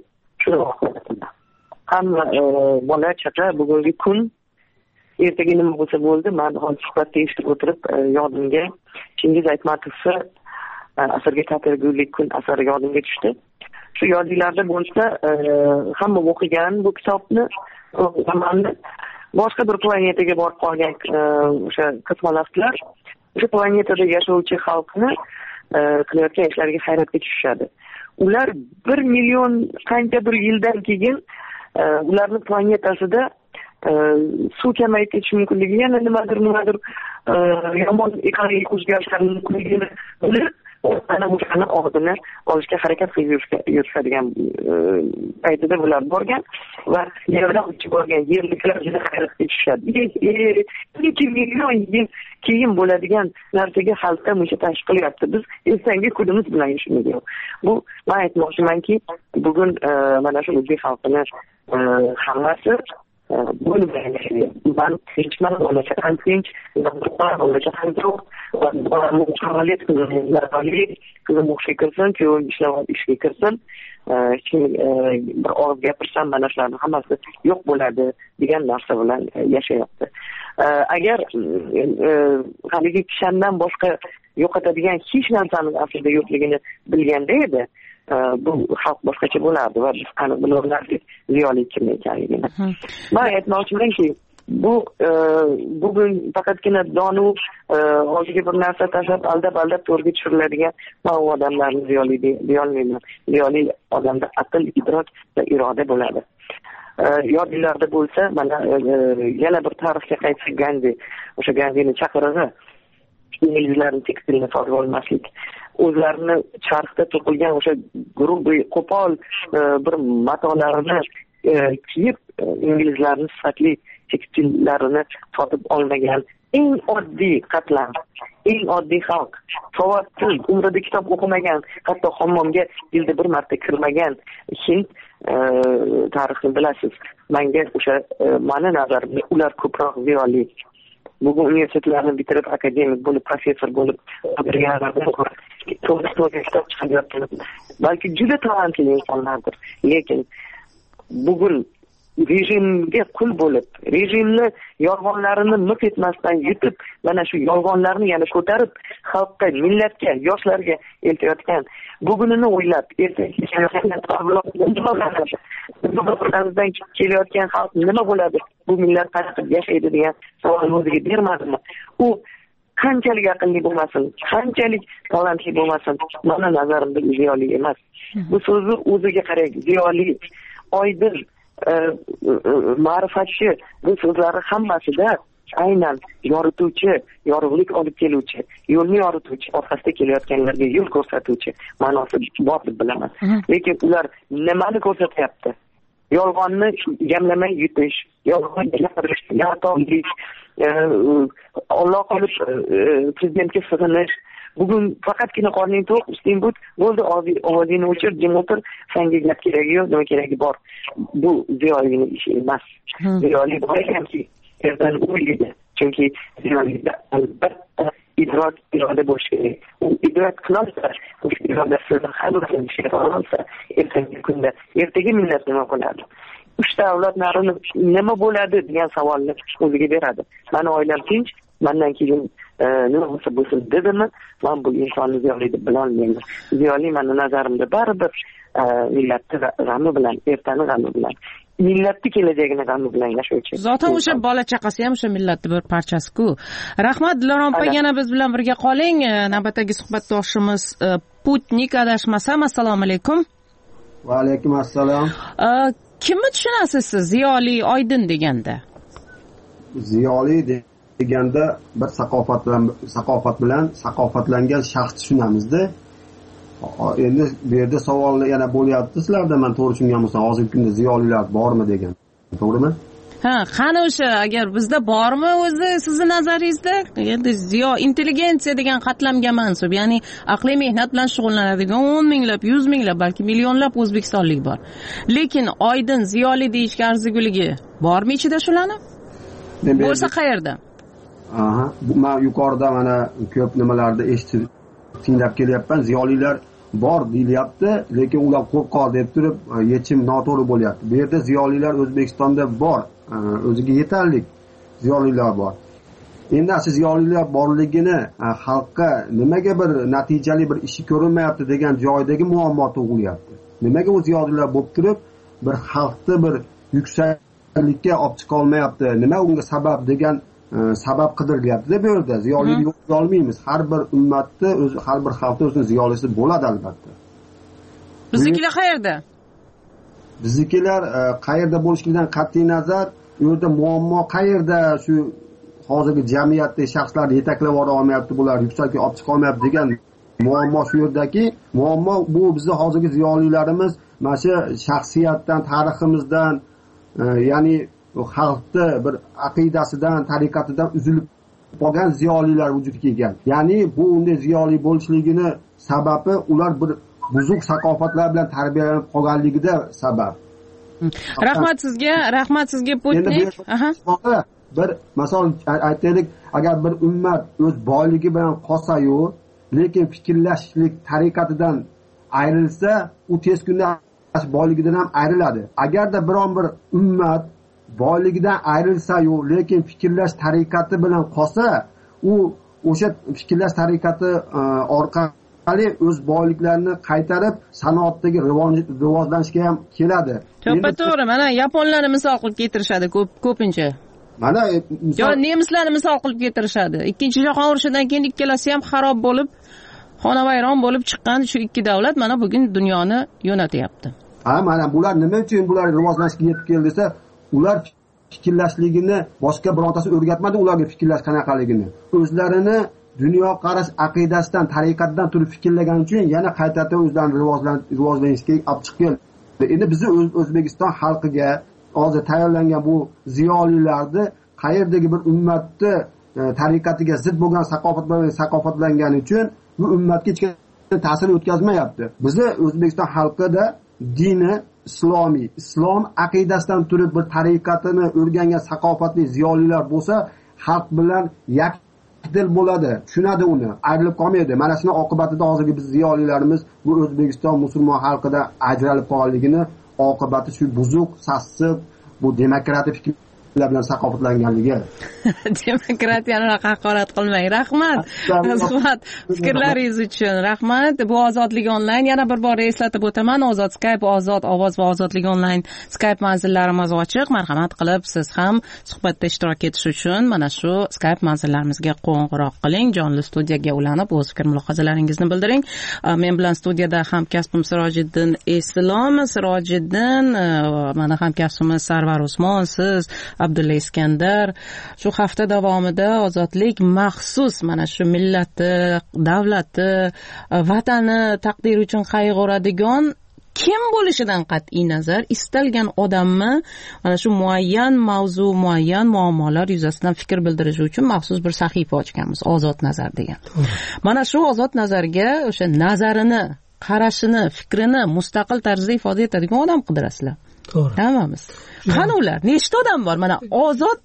[SPEAKER 2] Hamma bola chaqa bugungi kun ertaga nima bo'lsa bo'ldi. Men hozir suhbatda eshitib o'tirib yodimga Chingiz Aytmatovni asarga ta'tirgulik kun asari yodimga tushdi. Shu yodinglarda bo'lsa, hamma o'qigan bu kitobni, romanni boshqa bir planetaga borib qolgan o'sha kosmonavtlar o'sha planetada yashovchi xalqni qilayotgan ishlariga hayratga tushishadi. Ular bir million qancha bir yildan keyin ularning planetasida suv kamayib ketishi mumkinligi, yana nimadir nimadir yomon ekologik o'zgarishlar mumkinligini bilib, ana o'shani oldini olishga harakat qilib yurishadigan paytida bular borgan va yerdan o'tib borgan yerliklar juda hayratga tushishadi. Necha million yil keyin bo'ladigan narsaga xalqdan o'sha tashkil qilyapti. Biz ertangi kunimiz bilan yashaymiz. Bu men aytmoqchimanki, bugun mana shu o'zbek xalqini hammasi bo'lib yashaydi. Ben tinchman, bo'lmasa ham tinch, bo'lmasa ham yo'q. Faoliyat qilib, qizim o'qishga kirsin, kuyovim ishlab ishga kirsin. Hech kim bir og'iz gapirsam, mana shularning hammasi yo'q bo'ladi degan narsa bilan yashayapti. Agar haligi kishandan boshqa yo'qotadigan hech narsaning aslida yo'qligini bilganda edi, bu xalq boshqacha bo'lardi va biz aniq bilolmadik ziyoli kim ekanligini. Men aytmoqchimanki, bu bugun faqatgina donu og'ziga bir narsa tashlab aldab aldab to'rga tushiriladigan bu odamlarni ziyoli deyolmayman. Ziyoli odamda aql, idrok va iroda bo'ladi. Yodinglarda bo'lsa, mana yana bir tarixga qaytsak, Gandhi, o'sha Gandhini chaqirig'i inglizlarni tekstilni sotib olmaslik, o'zlarini charxda to'qilgan o'sha grubiy qo'pol bir matolarini kiyib inglizlarni sifatli tekstillarini sotib olmagan eng oddiy qatlam, eng oddiy xalq, savodsiz, umrida kitob o'qimagan, hatto hammomga yilda bir marta kirmagan Hind tarixini bilasiz. Menga o'sha mani nazarimda ular ko'proq ziyoli. Bugun universitetlarni bitirib, akademik bo'lib, professor bo'lib o'tirganlardan ko'ra to'g'ri kitob chiqaryapti. Balki juda talantli insonlardir, lekin bugun rejimga qul bo'lib, rejimni yolg'onlarini miq etmasdan yutib, mana shu yolg'onlarni yana ko'tarib, xalqqa, millatga, yoshlarga eltayotgan, bugunini o'ylab, ertaga kelayotgan xalq nima bo'ladi, bu millat qanaqa yashaydi degan savol o'ziga bermadimi? U qanchalik aqlli bo'lmasin, qanchalik talantli bo'lmasin, mana nazarimda ziyoli emas. Bu so'zni o'ziga qarang, ziyoli, oydin, ma'rifatchi, bu so'zlari hammasida aynan yorituvchi, yorug'lik olib keluvchi, yo'lni yorituvchi, orqasida kelayotganlarga yo'l ko'rsatuvchi ma'nosi bor deb bilaman. Lekin ular nimani ko'rsatyapti? Yolg'onni jamlamay yutish, yolg'on gapirish, yaltoqlik, Alloh qolib prezidentga sig'inish. Bugun faqatgina qorning to'q, usting but, bo'ldi, ovozingni o'chir, jim o'tir, senga gap keragi yo'q, nima keragi bor. Bu ziyolining ishi emas. Ziyoli bor ekanki, ertadan o'ylaydi. Chunki ziyolida albatta idrok, iroda bo'lishi kerak. U idrok qilolsa, o'sha irodasini har bir ishga olsa, ertangi kunda ertaga millat nima bo'ladi? Uchta avlodlarini nima bo'ladi degan savolni o'ziga beradi. Mani oilam tinch, mendan keyin nima bo'lsa bo'lsin dedimi, men bu insonni ziyoli deb bilolmayman. Ziyoli meni nazarimda baribir millatni g'ami bilan, ertani g'ami bilan, millatni kelajagini g'ami bilan yashovchi.
[SPEAKER 7] Zotan o'sha bola chaqasi ham o'sha millatning bir parchasi-ku. Rahmat, Dilorom opa, yana biz bilan birga qoling. Navbatdagi suhbatdoshimiz Putnik adashmasam. Assalomu alaykum.
[SPEAKER 11] Va alaykum assalom.
[SPEAKER 7] Kimni tushunasiz siz ziyoli, oydin deganda?
[SPEAKER 11] Ziyoli deganda bir saqofat bilan saqofat bilan saqofatlangan shaxs tushunamizda. Endi bu yerda savolni yana bo'lyapti sizlarda, men to'g'ri tushungan bo'lsam, hozirgi kunda ziyolilar bormi degan. To'g'rimi?
[SPEAKER 7] Ha, qani o'sha agar bizda bormi o'zi sizni nazaringizda? Endi ziyo intelligensiya degan qatlamga mansub, ya'ni aqliy mehnat bilan shug'ullanadigan o'n minglab, yuz minglab, balki millionlab o'zbekistonlik bor. Lekin oydin ziyoli deyishga arziguligi bormi ichida shularni? Bo'lsa qayerda?
[SPEAKER 11] Aha, men yuqorida mana ko'p nimalarda eshitib tinglab kelyapman. Ziyolilar bor deyilyapti, lekin ular qo'rqoq deb turib yechim noto'g'ri bo'lyapti. Bu yerda ziyolilar O'zbekistonda bor, o'ziga yetarli ziyolilar bor. Endi asl ziyolilar borligini xalqqa nimaga bir natijali bir ishi ko'rinmayapti degan joydagi muammo tug'ilyapti. Nimaga u ziyolilar bo'lib turib bir xalqni bir yuksaklikka olib chiqa olmayapti? Nima unga sabab degan sabab qidirilyapti-da bu yerda. Ziyolilik yo'q deya olmaymiz. Har bir ummatni, o'zi har bir xalqda o'zining ziyolisi bo'ladi albatta.
[SPEAKER 7] Biznikilar qayerda?
[SPEAKER 11] Biznikilar qayerda bo'lishligidan qat'iy nazar, u yerda muammo qayerda? Shu hozirgi jamiyatdagi shaxslar yetaklab yubora olmayapti, bular yuksakka olib chiqa olmayapti degan muammo shu yerdaki, muammo bu bizning hozirgi ziyolilarimiz mana shu shaxsiyatdan, tariximizdan, ya'ni xalqni bir aqidasidan, tariqatidan uzilib qolgan ziyolilar vujudga kelgan. Ya'ni bu unday ziyoli bo'lishligini sababi ular bir buzuq saqofatlar bilan tarbiyalanib qolganligida sabab.
[SPEAKER 7] Rahmat sizga, rahmat sizga Putnik.
[SPEAKER 11] Aha. Bir masol aytaylik, agar bir ummat o'z boyligi bilan qolsa-yu, lekin fikrlashlik tariqatidan ayrilsa, u tez kunda boyligidan ham ayriladi. Agarda biron bir ummat boyligidan ayrilsa-yu, lekin fikrlash tariqati bilan qolsa, u o'sha fikrlash tariqati orqali o'z boyliklarini qaytarib sanoatdagi rivojlanishga ham keladi.
[SPEAKER 7] To'ppa to'g'ri. Mana yaponlarni misol qilib keltirishadi ko'p ko'pincha.
[SPEAKER 11] Mana
[SPEAKER 7] yo nemislarni misol qilib keltirishadi. Ikkinchi jahon urushidan keyin ikkalasi ham xarob bo'lib, xonavayron bo'lib chiqqan shu ikki davlat mana bugun dunyoni yo'natyapti.
[SPEAKER 11] Ha, mana bular nima uchun bular rivojlanishga yetib keldi desa, ular fikrlashligini boshqa birontasi o'rgatmadi ularga fikrlash qanaqaligini. O'zlarini dunyoqarash aqidasidan, tariqatdan turib fikrlagan uchun yana qaytadan o'zlarini rivojlanishga olib chiqib keldi. Endi bizni O'zbekiston xalqiga hozir tayyorlangan bu ziyolilarni qayerdagi bir ummatni tariqatiga zid bo'lgan saqofatlarga saqofatlangani uchun bu ummatga hech qanday ta'sir o'tkazmayapti. Bizni O'zbekiston xalqida dini islomiy, islom aqidasidan turib bir tariqatini o'rgangan saqofatli ziyolilar bo'lsa, xalq bilan yakdil bo'ladi, tushunadi uni, ayrilib qolmaydi. Mana shuni oqibatida hozirgi biz ziyolilarimiz bu O'zbekiston musulmon xalqida ajralib qolganligini oqibati shu buzuq, sassiq, bu demokratik fikrlar bilan saqofatlanganligi.
[SPEAKER 7] Demokratiyani haqorat qilmang. Rahmat. Rahmat fikrlaringiz uchun. Rahmat. Bu Ozodlik onlayn yana bir bor eslatib o'taman. Ozod Skype, Ozod ovoz va Ozodlik onlayn Skype manzillarimiz ochiq. Marhamat qilib siz ham suhbatda ishtirok etish uchun mana shu Skype manzillarimizga qo'ng'iroq qiling. Jonli studiyaga ulanib o'z fikr mulohazalaringizni bildiring. Men bilan studiyada hamkasbim Sirojiddin Islom, Sirojiddin, mana hamkasbimiz Sarvar Usmon, siz Abdulla Iskandar. Shu hafta davomida Ozodlik maxsus mana shu millati, davlati, vatani taqdiri uchun qayg'uradigan kim bo'lishidan qat'iy nazar istalgan odamni mana shu muayyan mavzu, muayyan muammolar yuzasidan fikr bildirishi uchun maxsus bir sahifa ochganmiz, Ozod nazar degan. Mana shu Ozod nazarga o'sha nazarini, qarashini, fikrini mustaqil tarzda ifoda etadigan odam qidirasizlar. To'g'ri. Hammamiz. Qani ular? Nechta odam bor? Mana ozod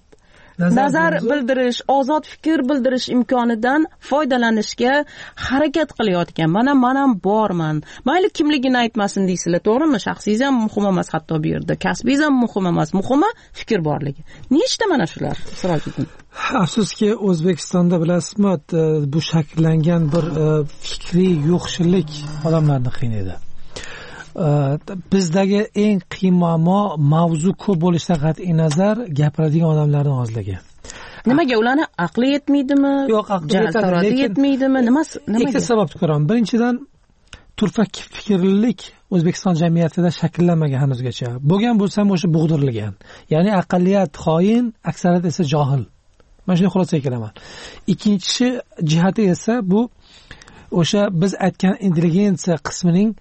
[SPEAKER 7] nazar bildirish, ozod fikr bildirish imkonidan foydalanishga harakat qilayotgan. Mana men ham borman. Mayli kimligini aytmasin deysizlar, to'g'rimi? Shaxsingiz ham muhim emas, hatto bu yerda. Kasbingiz ham muhim emas. Muhimi fikr borligi. Nechta mana shular? Sirojiddin.
[SPEAKER 12] Afsuski O'zbekistonda bilasizmi, bu shakllangan bir fikriy yo'qchilik odamlarni qiynaydi. Bizdagi eng qiyin muammo mavzu ko'p bo'lishidan qat'iy nazar gapiradigan odamlarning ozligi.
[SPEAKER 7] Nimaga ularni aqli yetmaydimi?
[SPEAKER 12] Yo'q, aqli yetadi,
[SPEAKER 7] yetmaydimi? Nimasi? Nimaga?
[SPEAKER 12] Ikkita sababni ko'raman. Birinchidan, turfa fikrlilik O'zbekiston jamiyatida shakllanmagan hanuzgacha. Bo'lgan bo'lsa, o'sha bug'dirilgan. Ya'ni aqlliyat xoin, aksariyat esa johil. Men shunday xulosaga kelaman. Ikkinchi jihati esa bu o'sha biz aytgan intelligensiya qismining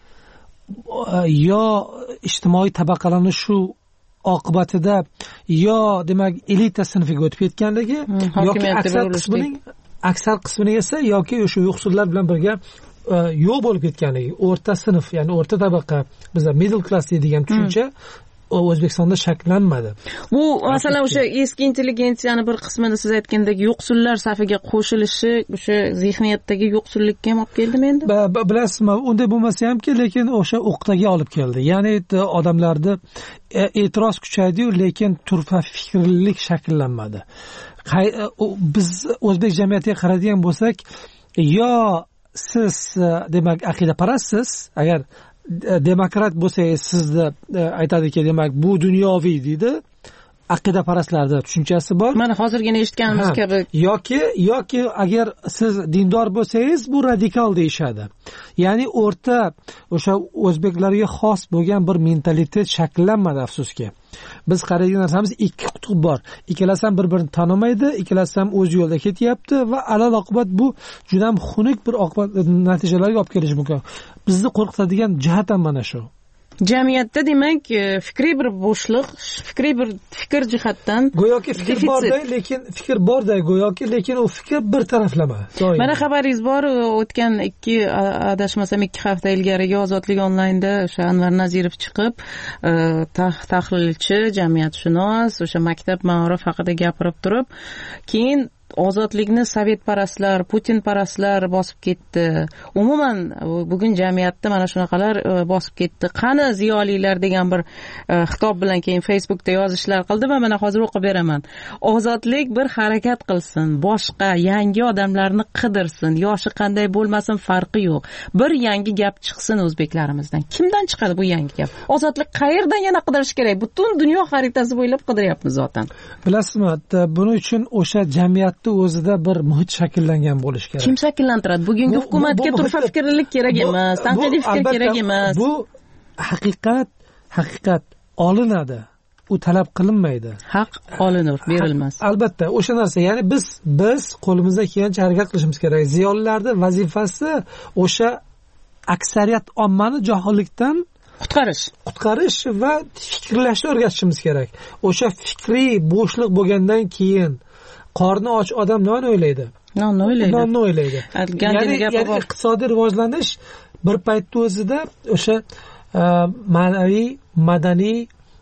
[SPEAKER 12] yo ijtimoiy tabaqalarni shu oqibatida yo demak elita sinfiga o'tib ketganligi yoki aksar qismining aksar qismining esa yoki o'sha yo'qsullar bilan birga yo'q bo'lib ketganligi, o'rta sinf, ya'ni o'rta tabaqa, bizlar middle class deydigan tushuncha O'zbekistonda shakllanmadi.
[SPEAKER 7] Bu masalan o'sha eski intelligensiyani bir qismini siz aytgandek yo'qsullar safiga qo'shilishi o'sha zehniyatdagi yo'qsullikka ham olib keldimi endi?
[SPEAKER 12] Bilasizmi, unday bo'lmasa hamki, lekin o'sha o'qitaga olib keldi. Ya'ni odamlarda e'tiroz kuchaydi, lekin turfa fikrlilik shakllanmadi. Biz o'zbek jamiyatiga qaraydigan bo'lsak, yo siz demak aqidaparast, agar demokrat bo'lsangiz sizni aytadiki, demak bu dunyoviy deydi. Aqidaparastlarda tushunchasi bor.
[SPEAKER 7] Mana hozirgina eshitganimiz kabi.
[SPEAKER 12] Yoki yoki agar siz dindor bo'lsangiz bu radikal deyishadi. Ya'ni o'rta o'sha o'zbeklarga xos bo'lgan bir mentalitet shakllanmadi afsuski. Biz qaraydigan narsamiz ikki qutb bor. Ikkalasi ham bir-birini tanimaydi, ikkalasi ham o'z yo'lida ketyapti va alal oqibat bu juda ham xunuk bir oqibat natijalarga olib kelishi mumkin. Bizni qo'rqitadigan jihat ham mana shu.
[SPEAKER 7] Jamiyatda demak fikriy bir bo'shliq, fikriy bir fikr jihatdan
[SPEAKER 12] go'yoki fikr borday, lekin fikr borday go'yoki, lekin u fikr bir taraflama.
[SPEAKER 7] Mana xabaringiz bor, o'tgan ikki adashmasam ikki hafta ilgarigi Ozodlik onlaynda o'sha Anvar Nazirov chiqib, tahlilchi, jamiyatshunos, o'sha maktab ma'rif haqida gapirib turib, keyin ozodlikni sovetparastlar, putinparastlar bosib ketdi. Umuman bugun jamiyatda mana shunaqalar bosib ketdi. Qani ziyolilar degan bir xitob bilan keyin Facebookda yozishlar qildi va mana hozir o'qib beraman. Ozodlik bir harakat qilsin, boshqa yangi odamlarni qidirsin, yoshi qanday bo'lmasin farqi yo'q. Bir yangi gap chiqsin o'zbeklarimizdan. Kimdan chiqadi bu yangi gap? Ozodlik qayerdan yana qidirish kerak? Butun dunyo xaritasi bo'ylab qidiryapmiz zotan.
[SPEAKER 12] Bilasizmi, buning uchun o'sha jamiyatda o'zida bir muhit shakllangan bo'lishi kerak.
[SPEAKER 7] Kim shakllantiradi? Bugungi hukumatga turfa fikrlilik kerak emas, tanqidiy fikr kerak emas.
[SPEAKER 12] Bu haqiqat, haqiqat olinadi. U talab qilinmaydi.
[SPEAKER 7] Haq olinur, berilmas.
[SPEAKER 12] Albatta, o'sha narsa, ya'ni biz biz qo'limizdan kelgancha harakat qilishimiz kerak. Ziyolilarning vazifasi o'sha aksariyat ommani johillikdan
[SPEAKER 7] qutqarish
[SPEAKER 12] qutqarish va fikrlashni o'rgatishimiz kerak. O'sha fikriy bo'shliq bo'lgandan keyin qorni och odam nima o'ylaydi?
[SPEAKER 7] Nonni o'ylaydi.
[SPEAKER 12] Nonni o'ylaydi. Ya'ni iqtisodiy rivojlanish bir paytda o'zida o'sha ma'naviy, madaniy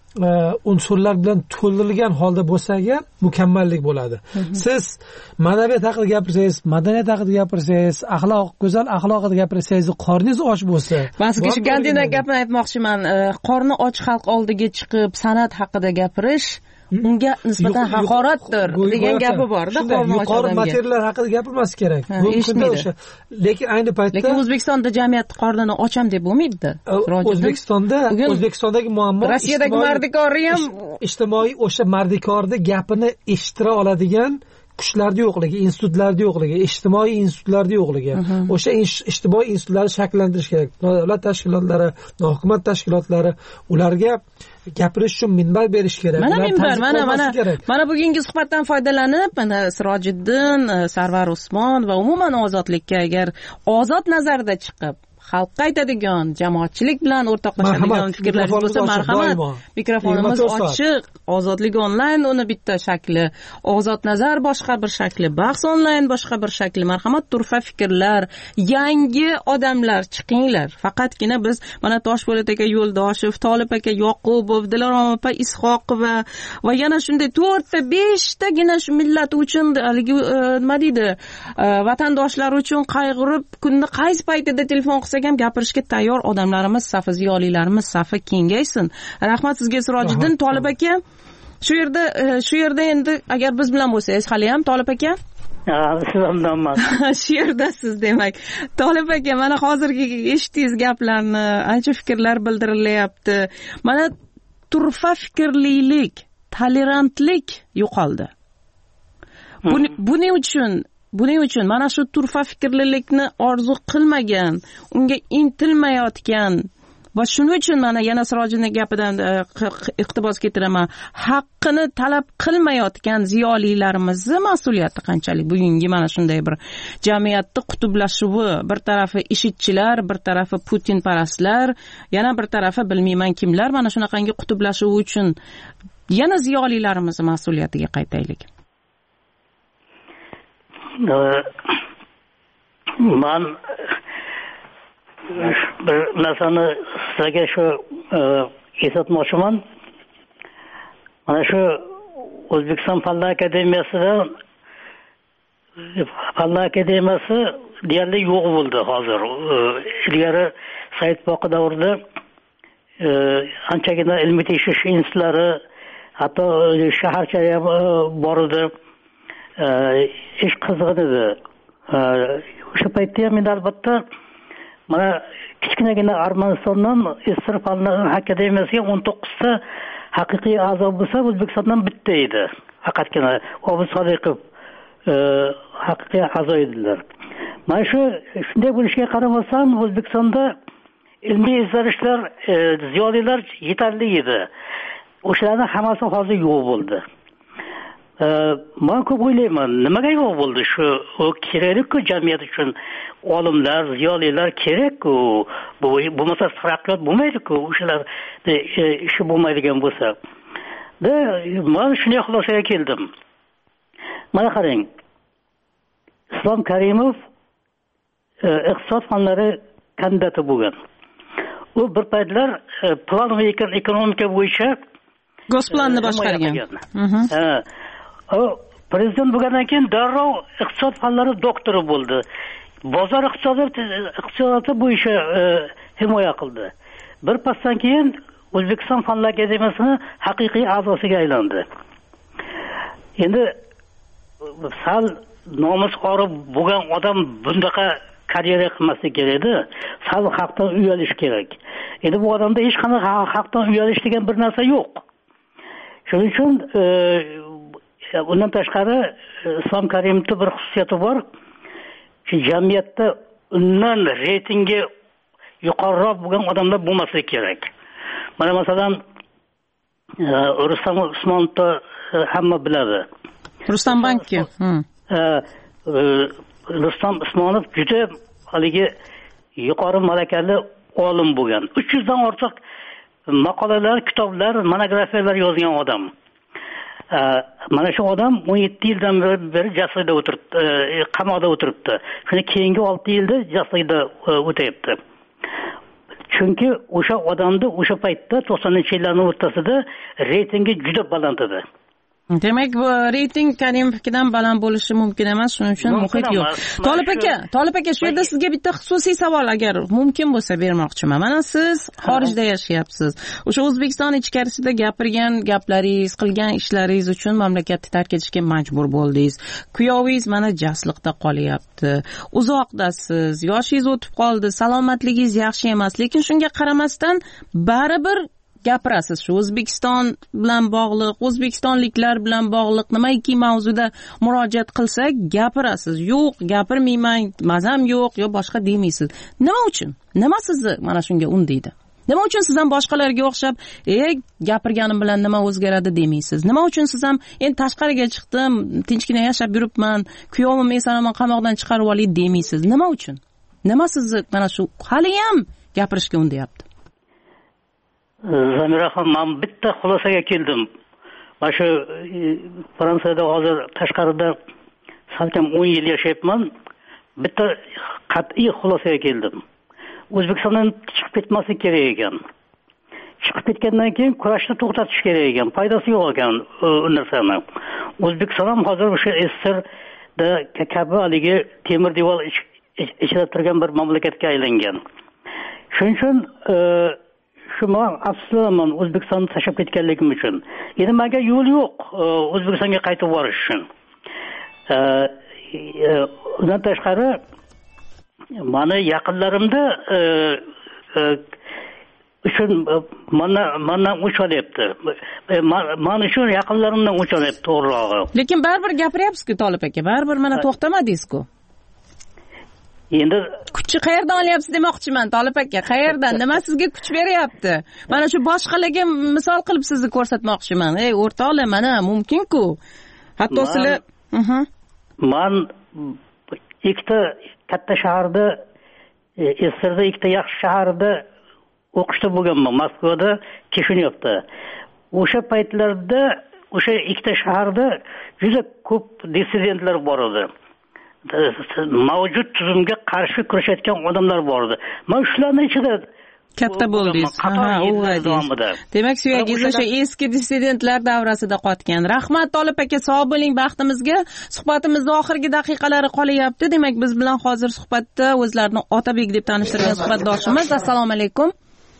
[SPEAKER 12] unsurlar bilan to'ldirilgan holda bo'lsa agar mukammallik bo'ladi. Siz ma'naviyat haqida gapirsangiz, madaniyat haqida gapirsangiz, axloq, go'zal axloq haqida gapirsangiz, qorningiz och bo'lsa,
[SPEAKER 7] men sizga shu Gandina gapni aytmoqchiman. Qorni och xalq oldiga chiqib san'at haqida gapirish unga nisbatan haqoratdir degan gapi bor-da, qorni och
[SPEAKER 12] yuqori materiallar haqida gapirmas kerak. Mumkin o'sha. Lekin ayni paytda
[SPEAKER 7] lekin O'zbekistonda jamiyat qornini ocham deb bo'lmaydi.
[SPEAKER 12] O'zbekistonda O'zbekistondagi muammo
[SPEAKER 7] Rossiyadagi mardikorni ham
[SPEAKER 12] ijtimoiy o'sha mardikorni gapini eshittira oladigan kuchlarda yo'qligi, institutlarda yo'qligi, ijtimoiy institutlarda yo'qligi. O'sha ijtimoiy institutlarni shakllantirish kerak. Davlat tashkilotlari, hukumat tashkilotlari ularga gapirish uchun minbar berish kerak.
[SPEAKER 7] Mana minbar, mana mana mana bugungi suhbatdan foydalanib, mana Sirojiddin, Sarvar Usmon va umuman ozodlikka agar ozod nazarda chiqib xalqqa aytadigan, jamoatchilik bilan o'rtoqlashadigan fikrlaringiz bo'lsa, marhamat, mikrofonimiz ochiq. Ozodlik onlayn uni bitta shakli, ozod nazar boshqa bir shakli, bahs onlayn boshqa bir shakli. Marhamat, turfa fikrlar, yangi odamlar chiqinglar. Faqatgina biz mana Toshpo'lat aka Yo'ldoshev, Tolib aka Yoqubov, Dilorom opa Ishoqova va yana shunday to'rtta beshtagina shu millat uchun haligi nima deydi, vatandoshlar uchun qayg'urib, kunni qaysi paytida telefon qilsa ham gapirishga tayyor odamlarimiz safi, ziyolilarimiz safi kengaysin. Rahmat sizga Sirojiddin. Tolib aka, shu yerda shu yerda endi agar biz bilan bo'lsangiz, hali ham Tolib aka?
[SPEAKER 8] Ha, siz bilanman.
[SPEAKER 7] Shu yerdasiz demak. Tolib aka, mana hozirgi eshitdingiz gaplarni, ancha fikrlar bildirilyapti. Mana turfa fikrlilik, tolerantlik yo'qoldi. Buning uchun Buning uchun mana shu turfa fikrlilikni orzu qilmagan, unga intilmayotgan va shuning uchun mana yana Sirojiddin gapidan iqtibos keltiraman, haqqini talab qilmayotgan ziyolilarimizni mas'uliyati qanchalik? Bugungi mana shunday bir jamiyatning qutblashuvi, bir tarafi ishitchilar, bir tarafi putinparastlar, yana bir tarafi bilmayman kimlar, mana shunaqangi qutblashuvi uchun yana ziyolilarimizni mas'uliyatiga qaytaylik.
[SPEAKER 8] Man bir narsani sizlarga shu eslatmoqchiman. Mana shu O'zbekiston Fanlar Akademiyasida Fanlar Akademiyasi deyarli yo'q bo'ldi hozir. Ilgari Said Boqi davrida anchagina ilmiy tekshirish institutlari, hatto shaharcha bor edi. Ish qiziq edi. O'sha paytda ham men albatta mana kichkinagina Armanistondan Isr Fanlar Akademiyasiga o'n to'qqizta haqiqiy a'zo bo'lsa, O'zbekistondan bitta edi. Faqatgina Obid Sodiqov haqiqiy a'zo edilar. Mana shu shunday bo'lishiga qaramasdan O'zbekistonda ilmiy izlanishlar, ziyolilar yetarli edi. O'shalarning hammasi hozir yo'q bo'ldi. Men ko'p o'ylayman, nimaga yo'q bo'ldi? Shu kerak-ku jamiyat uchun olimlar, ziyolilar kerak-ku. Bu bo'lmasa taraqqiyot bo'lmaydi-ku, o'shalar ishi bo'lmaydigan bo'lsa. Da men shunday xulosaga keldim. Mana qarang. Islom Karimov iqtisod fanlari kandidati bo'lgan. U bir paytlar plan va ekonomika bo'yicha
[SPEAKER 7] Gosplanni boshqargan.
[SPEAKER 8] Ha. prezident bo'lgandan keyin darrov iqtisod fanlari doktori bo'ldi. Bozor iqtisodiyoti iqtisodiyoti bo'yicha himoya qildi. Bir pasdan keyin O'zbekiston Fanlar akademiyasining haqiqiy a'zosiga aylandi. Endi sal nomus qori bo'lgan odam bundaqa karyera qilmasligi kerak edi. Sal xalqdan uyalish kerak. Endi bu odamda hech qanday xalqdan uyalish degan bir narsa yo'q. Shuning uchun undan tashqari Islom Karimovning bir xususiyati bor. Ki jamiyatda undan reytingi yuqoriroq bo'lgan odamlar bo'lmasligi kerak. Mana masalan Rustam Usmonovni hamma biladi.
[SPEAKER 7] Rustam Bankki.
[SPEAKER 8] Rustam Usmonov juda haligi yuqori malakali olim bo'lgan. uch yuz dan ortiq maqolalar, kitoblar, monografiyalar yozgan odam. Mana shu odam o'n yetti yildan beri jaslikda o'tiribdi, qamoqda o'tiribdi. Shuni keyingi olti yilda jaslikda o'tayapti. Chunki o'sha odamni o'sha paytda to'qsoninchi yillarning o'rtasida reytingi juda baland edi.
[SPEAKER 7] Demak, bu reyting Karimovdan baland bo'lishi mumkin emas, shuning uchun muhit yo'q. Tolib aka, Tolib aka, shu yerda sizga bitta xususiy savol agar mumkin bo'lsa bermoqchiman. Mana siz xorijda yashayapsiz. O'sha O'zbekiston ichkarisida gapirgan gaplaringiz, qilgan ishlaringiz uchun mamlakatni tark etishga majbur bo'ldingiz. Kuyovingiz mana jasliqda qolyapti. Uzoqdasiz, yoshingiz o'tib qoldi, salomatligingiz yaxshi emas, lekin shunga qaramasdan baribir gapirasiz. Shu O'zbekiston bilan bog'liq, o'zbekistonliklar bilan bog'liq nimaiki mavzuda murojaat qilsak, gapirasiz. Yo'q, gapirmayman, mazam yo'q, yo boshqa demaysiz. Nima uchun? Nima sizni mana shunga undaydi? Nima uchun siz ham boshqalarga o'xshab, "Ey, gapirganim bilan nima o'zgaradi" demaysiz? Nima uchun siz ham endi tashqariga chiqdim, tinchgina yashab yuribman, kuyovim eson-omon qamoqdan chiqarib olay demaysiz? Nima uchun? Nima sizni mana shu hali ham gapirishga undayapti?
[SPEAKER 8] Zamiraxon, men bitta xulosaga keldim. Mana shu Fransiyada hozir tashqarida salkam o'n yil yashayapman. Bitta qat'iy xulosaga keldim. O'zbekistondan chiqib ketmaslik kerak ekan. Chiqib ketgandan keyin kurashni to'xtatish kerak ekan. Foydasi yo'q ekan u narsani. O'zbekiston ham hozir o'sha S S Rda kabi haligi temir devor ichida turgan bir mamlakatga aylangan. Shuning uchun shu men afsuslanaman O'zbekistonni tashlab ketganligim uchun. Endi menga yo'l yo'q O'zbekistonga qaytib borish uchun. Undan tashqari meni yaqinlarimda uchun mana mendan o'ch olyapti. Men uchun yaqinlarimdan o'ch olyapti to'g'rirog'i.
[SPEAKER 7] Lekin baribir gapiryapsiz-ku Tolib aka, baribir mana to'xtamadingiz-ku.
[SPEAKER 8] Endi
[SPEAKER 7] kuchni qayerdan olyapsiz demoqchiman Tolib aka. Qayerdan? Nima sizga kuch beryapti? Mana shu boshqalarga misol qilib sizni ko'rsatmoqchiman. Ey, o'rtoqlar, mana mumkin-ku. Hatto sizlar, aha.
[SPEAKER 8] Men ikkita katta shaharda, S S Rda ikkita yaxshi shaharda o'qishda bo'lganman, Moskvada, Kishinyovda. O'sha paytlarda o'sha ikkita shaharda juda ko'p dissidentlar bor edi. Mavjud tuzumga qarshi kurashayotgan odamlar bor edi. Men shularning ichida
[SPEAKER 7] katta bo'ldingiz. Ha, o'g'aydingiz. Demak, suyagingiz o'sha eski dissidentlar davrasida qotgan. Rahmat Tolib aka, sog' bo'ling. Baxtimizga suhbatimizning oxirgi daqiqalari qolyapti. Demak, biz bilan hozir suhbatda o'zlarini Otabek deb tanishtirgan suhbatdoshimiz. Assalomu alaykum.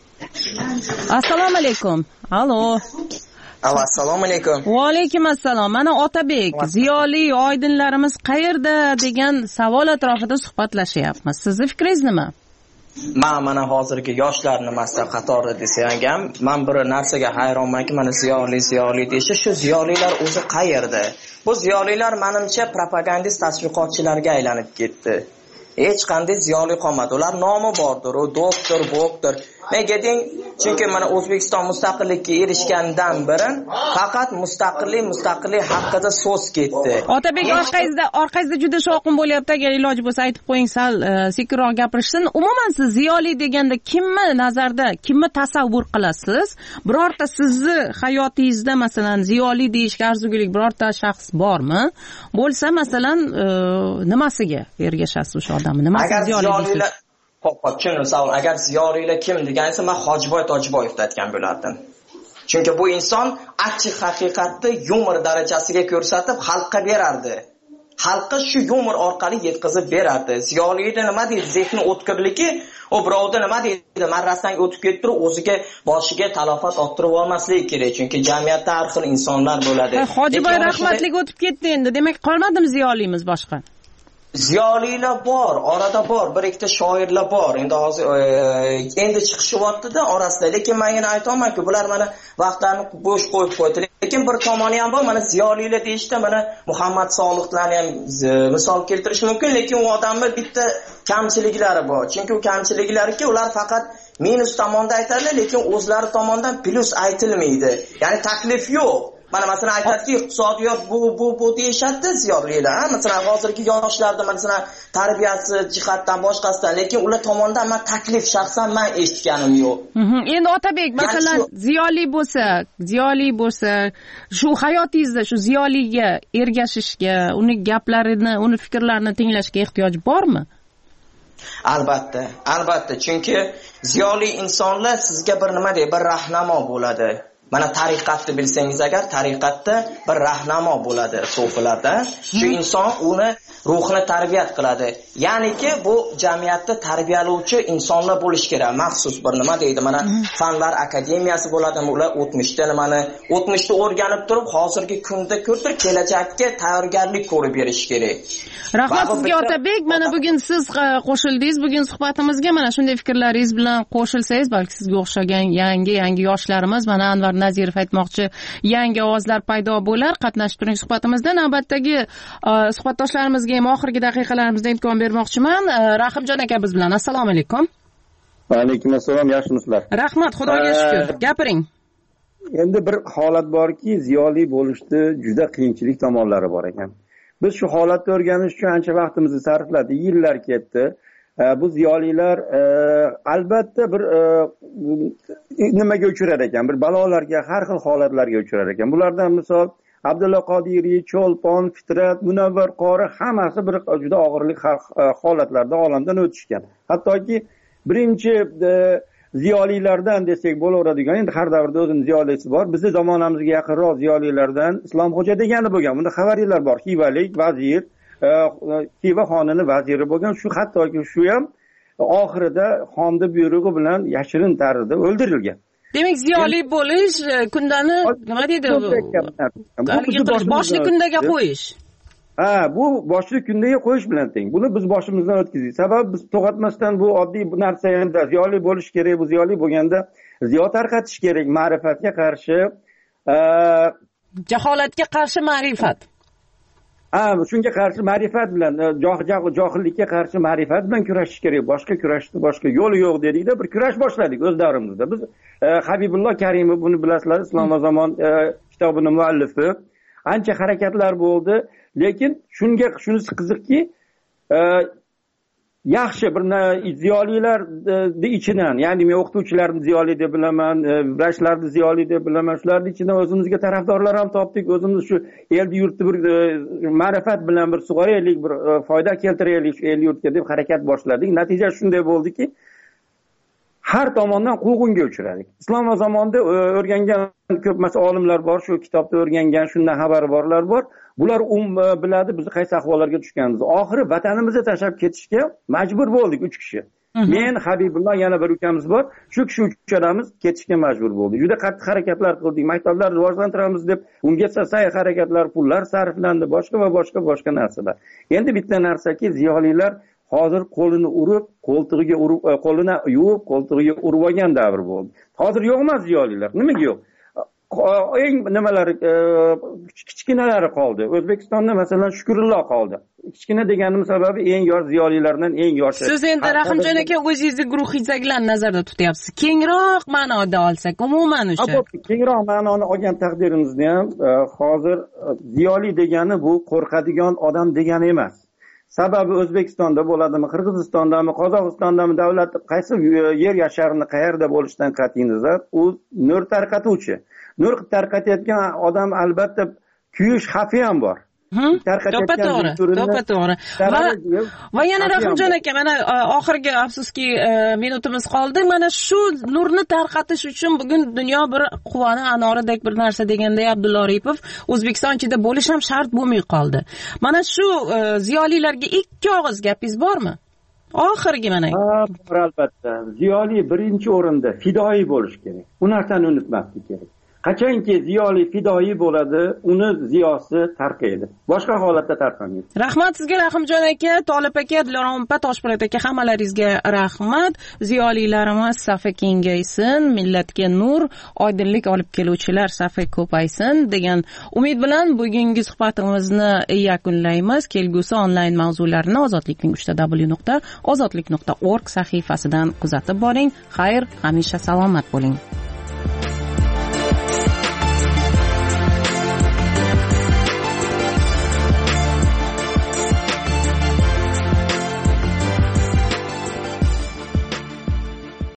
[SPEAKER 7] Assalomu alaykum. Allo.
[SPEAKER 13] Alo, assalomu alaykum.
[SPEAKER 7] Va alaykum assalom. Mana Otabek, ziyoli oydinlarimiz qayerda degan savol atrofida suhbatlashyapmiz. Sizning fikringiz nima?
[SPEAKER 13] Men mana hozirgi yoshlar nimasida qatorda desang ham, men bir narsaga hayronmanki, mana ziyoli ziyoli deyish, shu ziyolilar o'zi qayerda? Bu ziyolilar menimcha propagandist tashviqotchilarga aylanib ketdi. Hech qanday ziyoli qolmadi. Ular nomi bordir, u doktor, doktor. Nega deng? Chunki mana O'zbekiston mustaqillikka erishgandan beri faqat mustaqillik, mustaqillik haqida so'z ketdi.
[SPEAKER 7] Otabek, orqangizda, orqangizda juda shovqin bo'lyapti. Agar iloji bo'lsa aytib qo'ying, sal sekinroq gapirishsin. Umuman siz ziyoli deganda kimni nazarda, kimni tasavvur qilasiz? Birorta sizni hayotingizda masalan ziyoli deyishga arzigulik birorta shaxs bormi? Bo'lsa, masalan, nimasiga ergashasiz o'sha odamni? Nimasi ziyoli deysiz?
[SPEAKER 13] Xo'p, tushundim savol. Agar ziyolilar kim degansa, men Hojiboy Tojiboyevni aytgan bo'lardim. Chunki bu inson achchiq haqiqatni yumor darajasiga ko'rsatib xalqqa berardi. Xalqqa shu yumor orqali yetkazib berardi. Ziyolida nima deydi? Zehni o'tkirligi, u birovda nima deydi? Marrasidan o'tib ketib turib, o'ziga boshiga talofat orttirib olmasligi kerak. Chunki jamiyatda har xil insonlar bo'ladi.
[SPEAKER 7] Hojiboy rahmatlik o'tib ketdi endi. Demak, qolmadimi ziyolimiz boshqa?
[SPEAKER 13] Ziyolilar bor, orada bor, bir ikkita shoirlar bor. Endi hozir endi chiqishyapti-da orasida, lekin men yana aytaman-ku, bular mana vaqtlarini bo'sh qo'yib qo'ydi. Lekin bir tomoni ham bor, mana ziyolilar deyishda mana Muhammad Solihlarni ham misol keltirish mumkin, lekin u odamning bitta kamchiliklari bor. Chunki u kamchiliklariki ular faqat minus tomonda aytadi, lekin o'zlari tomonidan plus aytilmaydi. Ya'ni taklif yo'q. Mana masalan aytadiki, iqtisodiyot bu bu bu deyishadi ziyolilar. Masalan hozirgi yoshlarda masalan tarbiyasi jihatdan boshqasidan, lekin ular tomonidan men taklif shaxsan men eshitganim yo'q.
[SPEAKER 7] Endi Otabek, masalan ziyoli bo'lsa, ziyoli bo'lsa, shu hayotingizda shu ziyoliga ergashishga, uni gaplarini, uni fikrlarini tinglashga ehtiyoj bormi?
[SPEAKER 13] Albatta, albatta, chunki ziyoli insonlar sizga bir nima deydi, bir rahnamo bo'ladi. Mana tariqatni bilsangiz agar, tariqatda bir rahnamo bo'ladi so'filarda. Shu inson uni ruhini tarbiyat qiladi. Ya'niki bu jamiyatda tarbiyalovchi insonlar bo'lish kerak. Maxsus bir nima deydi, mana fanlar akademiyasi bo'ladi, ular o'tmishda nimani, o'tmishda o'rganib turib, hozirgi kunda ko'rib, kelajakka tayyorgarlik ko'rib berish kerak.
[SPEAKER 7] Rahmat sizga Otabek, mana bugun siz qo'shildingiz bugun suhbatimizga, mana shunday fikrlaringiz bilan qo'shilsangiz, balki sizga o'xshagan yangi yangi yoshlarimiz, mana Anvar Nazirov aytmoqchi, yangi ovozlar paydo bo'lar. Qatnashib turing suhbatimizda. Navbatdagi suhbatdoshlarimizga ham oxirgi daqiqalarimizda imkon bermoqchiman. Rahimjon aka biz bilan. Assalomu alaykum.
[SPEAKER 14] Va alaykum assalom, yaxshimisizlar?
[SPEAKER 7] Rahmat, Xudoga shukr. Gapiring.
[SPEAKER 14] Endi bir holat borki, ziyoli bo'lishda juda qiyinchilik tomonlari bor ekan. Biz shu holatni o'rganish uchun ancha vaqtimizni sarfladik, yillar ketdi. Bu ziyolilar albatta bir nimaga uchrar ekan, bir balolarga, har xil holatlarga uchrar ekan. Bulardan misol Abdulla Qodiriy, Cho'lpon, Fitrat, Munavvar qori hammasi bir juda og'irlik holatlarda olamdan o'tishgan. Hattoki birinchi ziyolilardan desak bo'laveradigan, endi har davrda o'zining ziyolisi bor. Bizning zamonamizga yaqinroq ziyolilardan Islomxo'ja degani bo'lgan. Bunda xabariylar bor, xivalik, vazir, Xiva xonini vaziri bo'lgan. Shu hattoki shu ham oxirida xonni buyrug'i bilan yashirin tarzda o'ldirilgan.
[SPEAKER 7] Demak, ziyoli bo'lish kundani nima deydi? Boshli kundaga qo'yish.
[SPEAKER 14] Ha, bu boshli kundaga qo'yish bilan teng. Buni biz boshimizdan o'tkazdik. Sababi biz to'xtatmasdan bu oddiy bu narsa endi ziyoli bo'lish kerak. Bu ziyoli bo'lganda ziyo tarqatish kerak, ma'rifatga qarshi,
[SPEAKER 7] jaholatga qarshi ma'rifat.
[SPEAKER 14] Ha, shunga qarshi ma'rifat bilan, johillikka qarshi ma'rifat bilan kurashish kerak. Boshqa kurashni boshqa yo'li yo'q dedikda, bir kurash boshladik o'z davrimizda. Biz Habibulloh Karimov, buni bilasizlar, Islom va zamon kitobining muallifi. Ancha harakatlar bo'ldi, lekin shunga shunisi qiziqki, yaxshi bir ziyolilarni ichidan, ya'ni men o'qituvchilarni ziyoli deb bilaman, vrachlarni ziyoli deb bilaman, shularning ichidan o'zimizga tarafdorlar ham topdik. O'zimiz shu elni yurtni bir ma'rifat bilan bir sug'oraylik, bir foyda keltiraylik shu el yurtga deb harakat boshladik. Natija shunday bo'ldiki, har tomondan quvg'inga uchradik. Islom va zamonda o'rgangan ko'p masal olimlar bor, shu kitobda o'rgangan, shundan xabari borlar bor. Bular um biladi biz qaysi ahvollarga tushganimizni. Oxiri vatanimizni tashlab ketishga majbur bo'ldik uch kishi. Men, Habibulloh, yana bir ukamiz bor. Shu kishi uchalamiz ketishga majbur bo'ldik. Juda qattiq harakatlar qildik. Maktablarni rivojlantiramiz deb unga sa'y harakatlar, pullar sarflandi, boshqa va boshqa boshqa narsalar. Endi bitta narsaki, ziyolilar hozir qo'lini urib, qo'ltig'iga urib, qo'lini yuvib, qo'ltig'iga urib olgan davr bo'ldi. Hozir yo'q emas ziyolilar. Nimaga yo'q? Eng nimalari kichkinalari qoldi. O'zbekistonda masalan Shukrullo qoldi. Kichkina deganim sababi eng yosh ziyolilardan eng yoshi.
[SPEAKER 7] Siz endi Rahimjon aka o'zingizni guruhingizdaglarni nazarda tutyapsiz. Kengroq ma'noda olsak, umuman o'sha.
[SPEAKER 14] Kengroq ma'noni olgan taqdirimizda ham hozir ziyoli degani bu qo'rqadigan odam degani emas. Sababi O'zbekistonda bo'ladimi, Qirg'izistondami, Qozog'istondami davlat qaysi yer yasharini qayerda bo'lishidan qat'iy nazar, u nur tarqatuvchi. Nur tarqatayotgan odam albatta kuyish xavfi ham bor.
[SPEAKER 7] to'ppa to'g'ri to'ppa to'g'ri va va yana Rahimjon aka mana oxirgi afsuski minutimiz qoldi. Mana shu nurni tarqatish uchun bugun dunyo bir quvoni anoridek bir narsa deganda Abdulla Aripov O'zbekiston ichida bo'lish ham shart bo'lmay qoldi. Mana shu ziyolilarga ikki og'iz gapingiz bormi? Oxirgi mana.
[SPEAKER 14] Ha, albatta. Ziyoli birinchi o'rinda fidoyi bo'lish kerak. Bu narsani unutmaslik kerak. Qachonki ziyoli fidoyi bo'ladi, uni ziyosi tarqaydi. Boshqa holatda tarqamaydi.
[SPEAKER 7] Rahmat sizga Rahimjon aka, Tolib aka, Dilorom opa, Toshpo'lat aka, hammalaringizga rahmat. Ziyolilarimiz safi kengaysin, millatga nur, oydinlik olib keluvchilar safi ko'paysin degan umid bilan bugungi suhbatimizni yakunlaymiz. Kelgusi onlayn mavzularni ozodlikning uchta w nuqta ozodlik nuqta org sahifasidan kuzatib boring. Xayr, hamisha salomat bo'ling.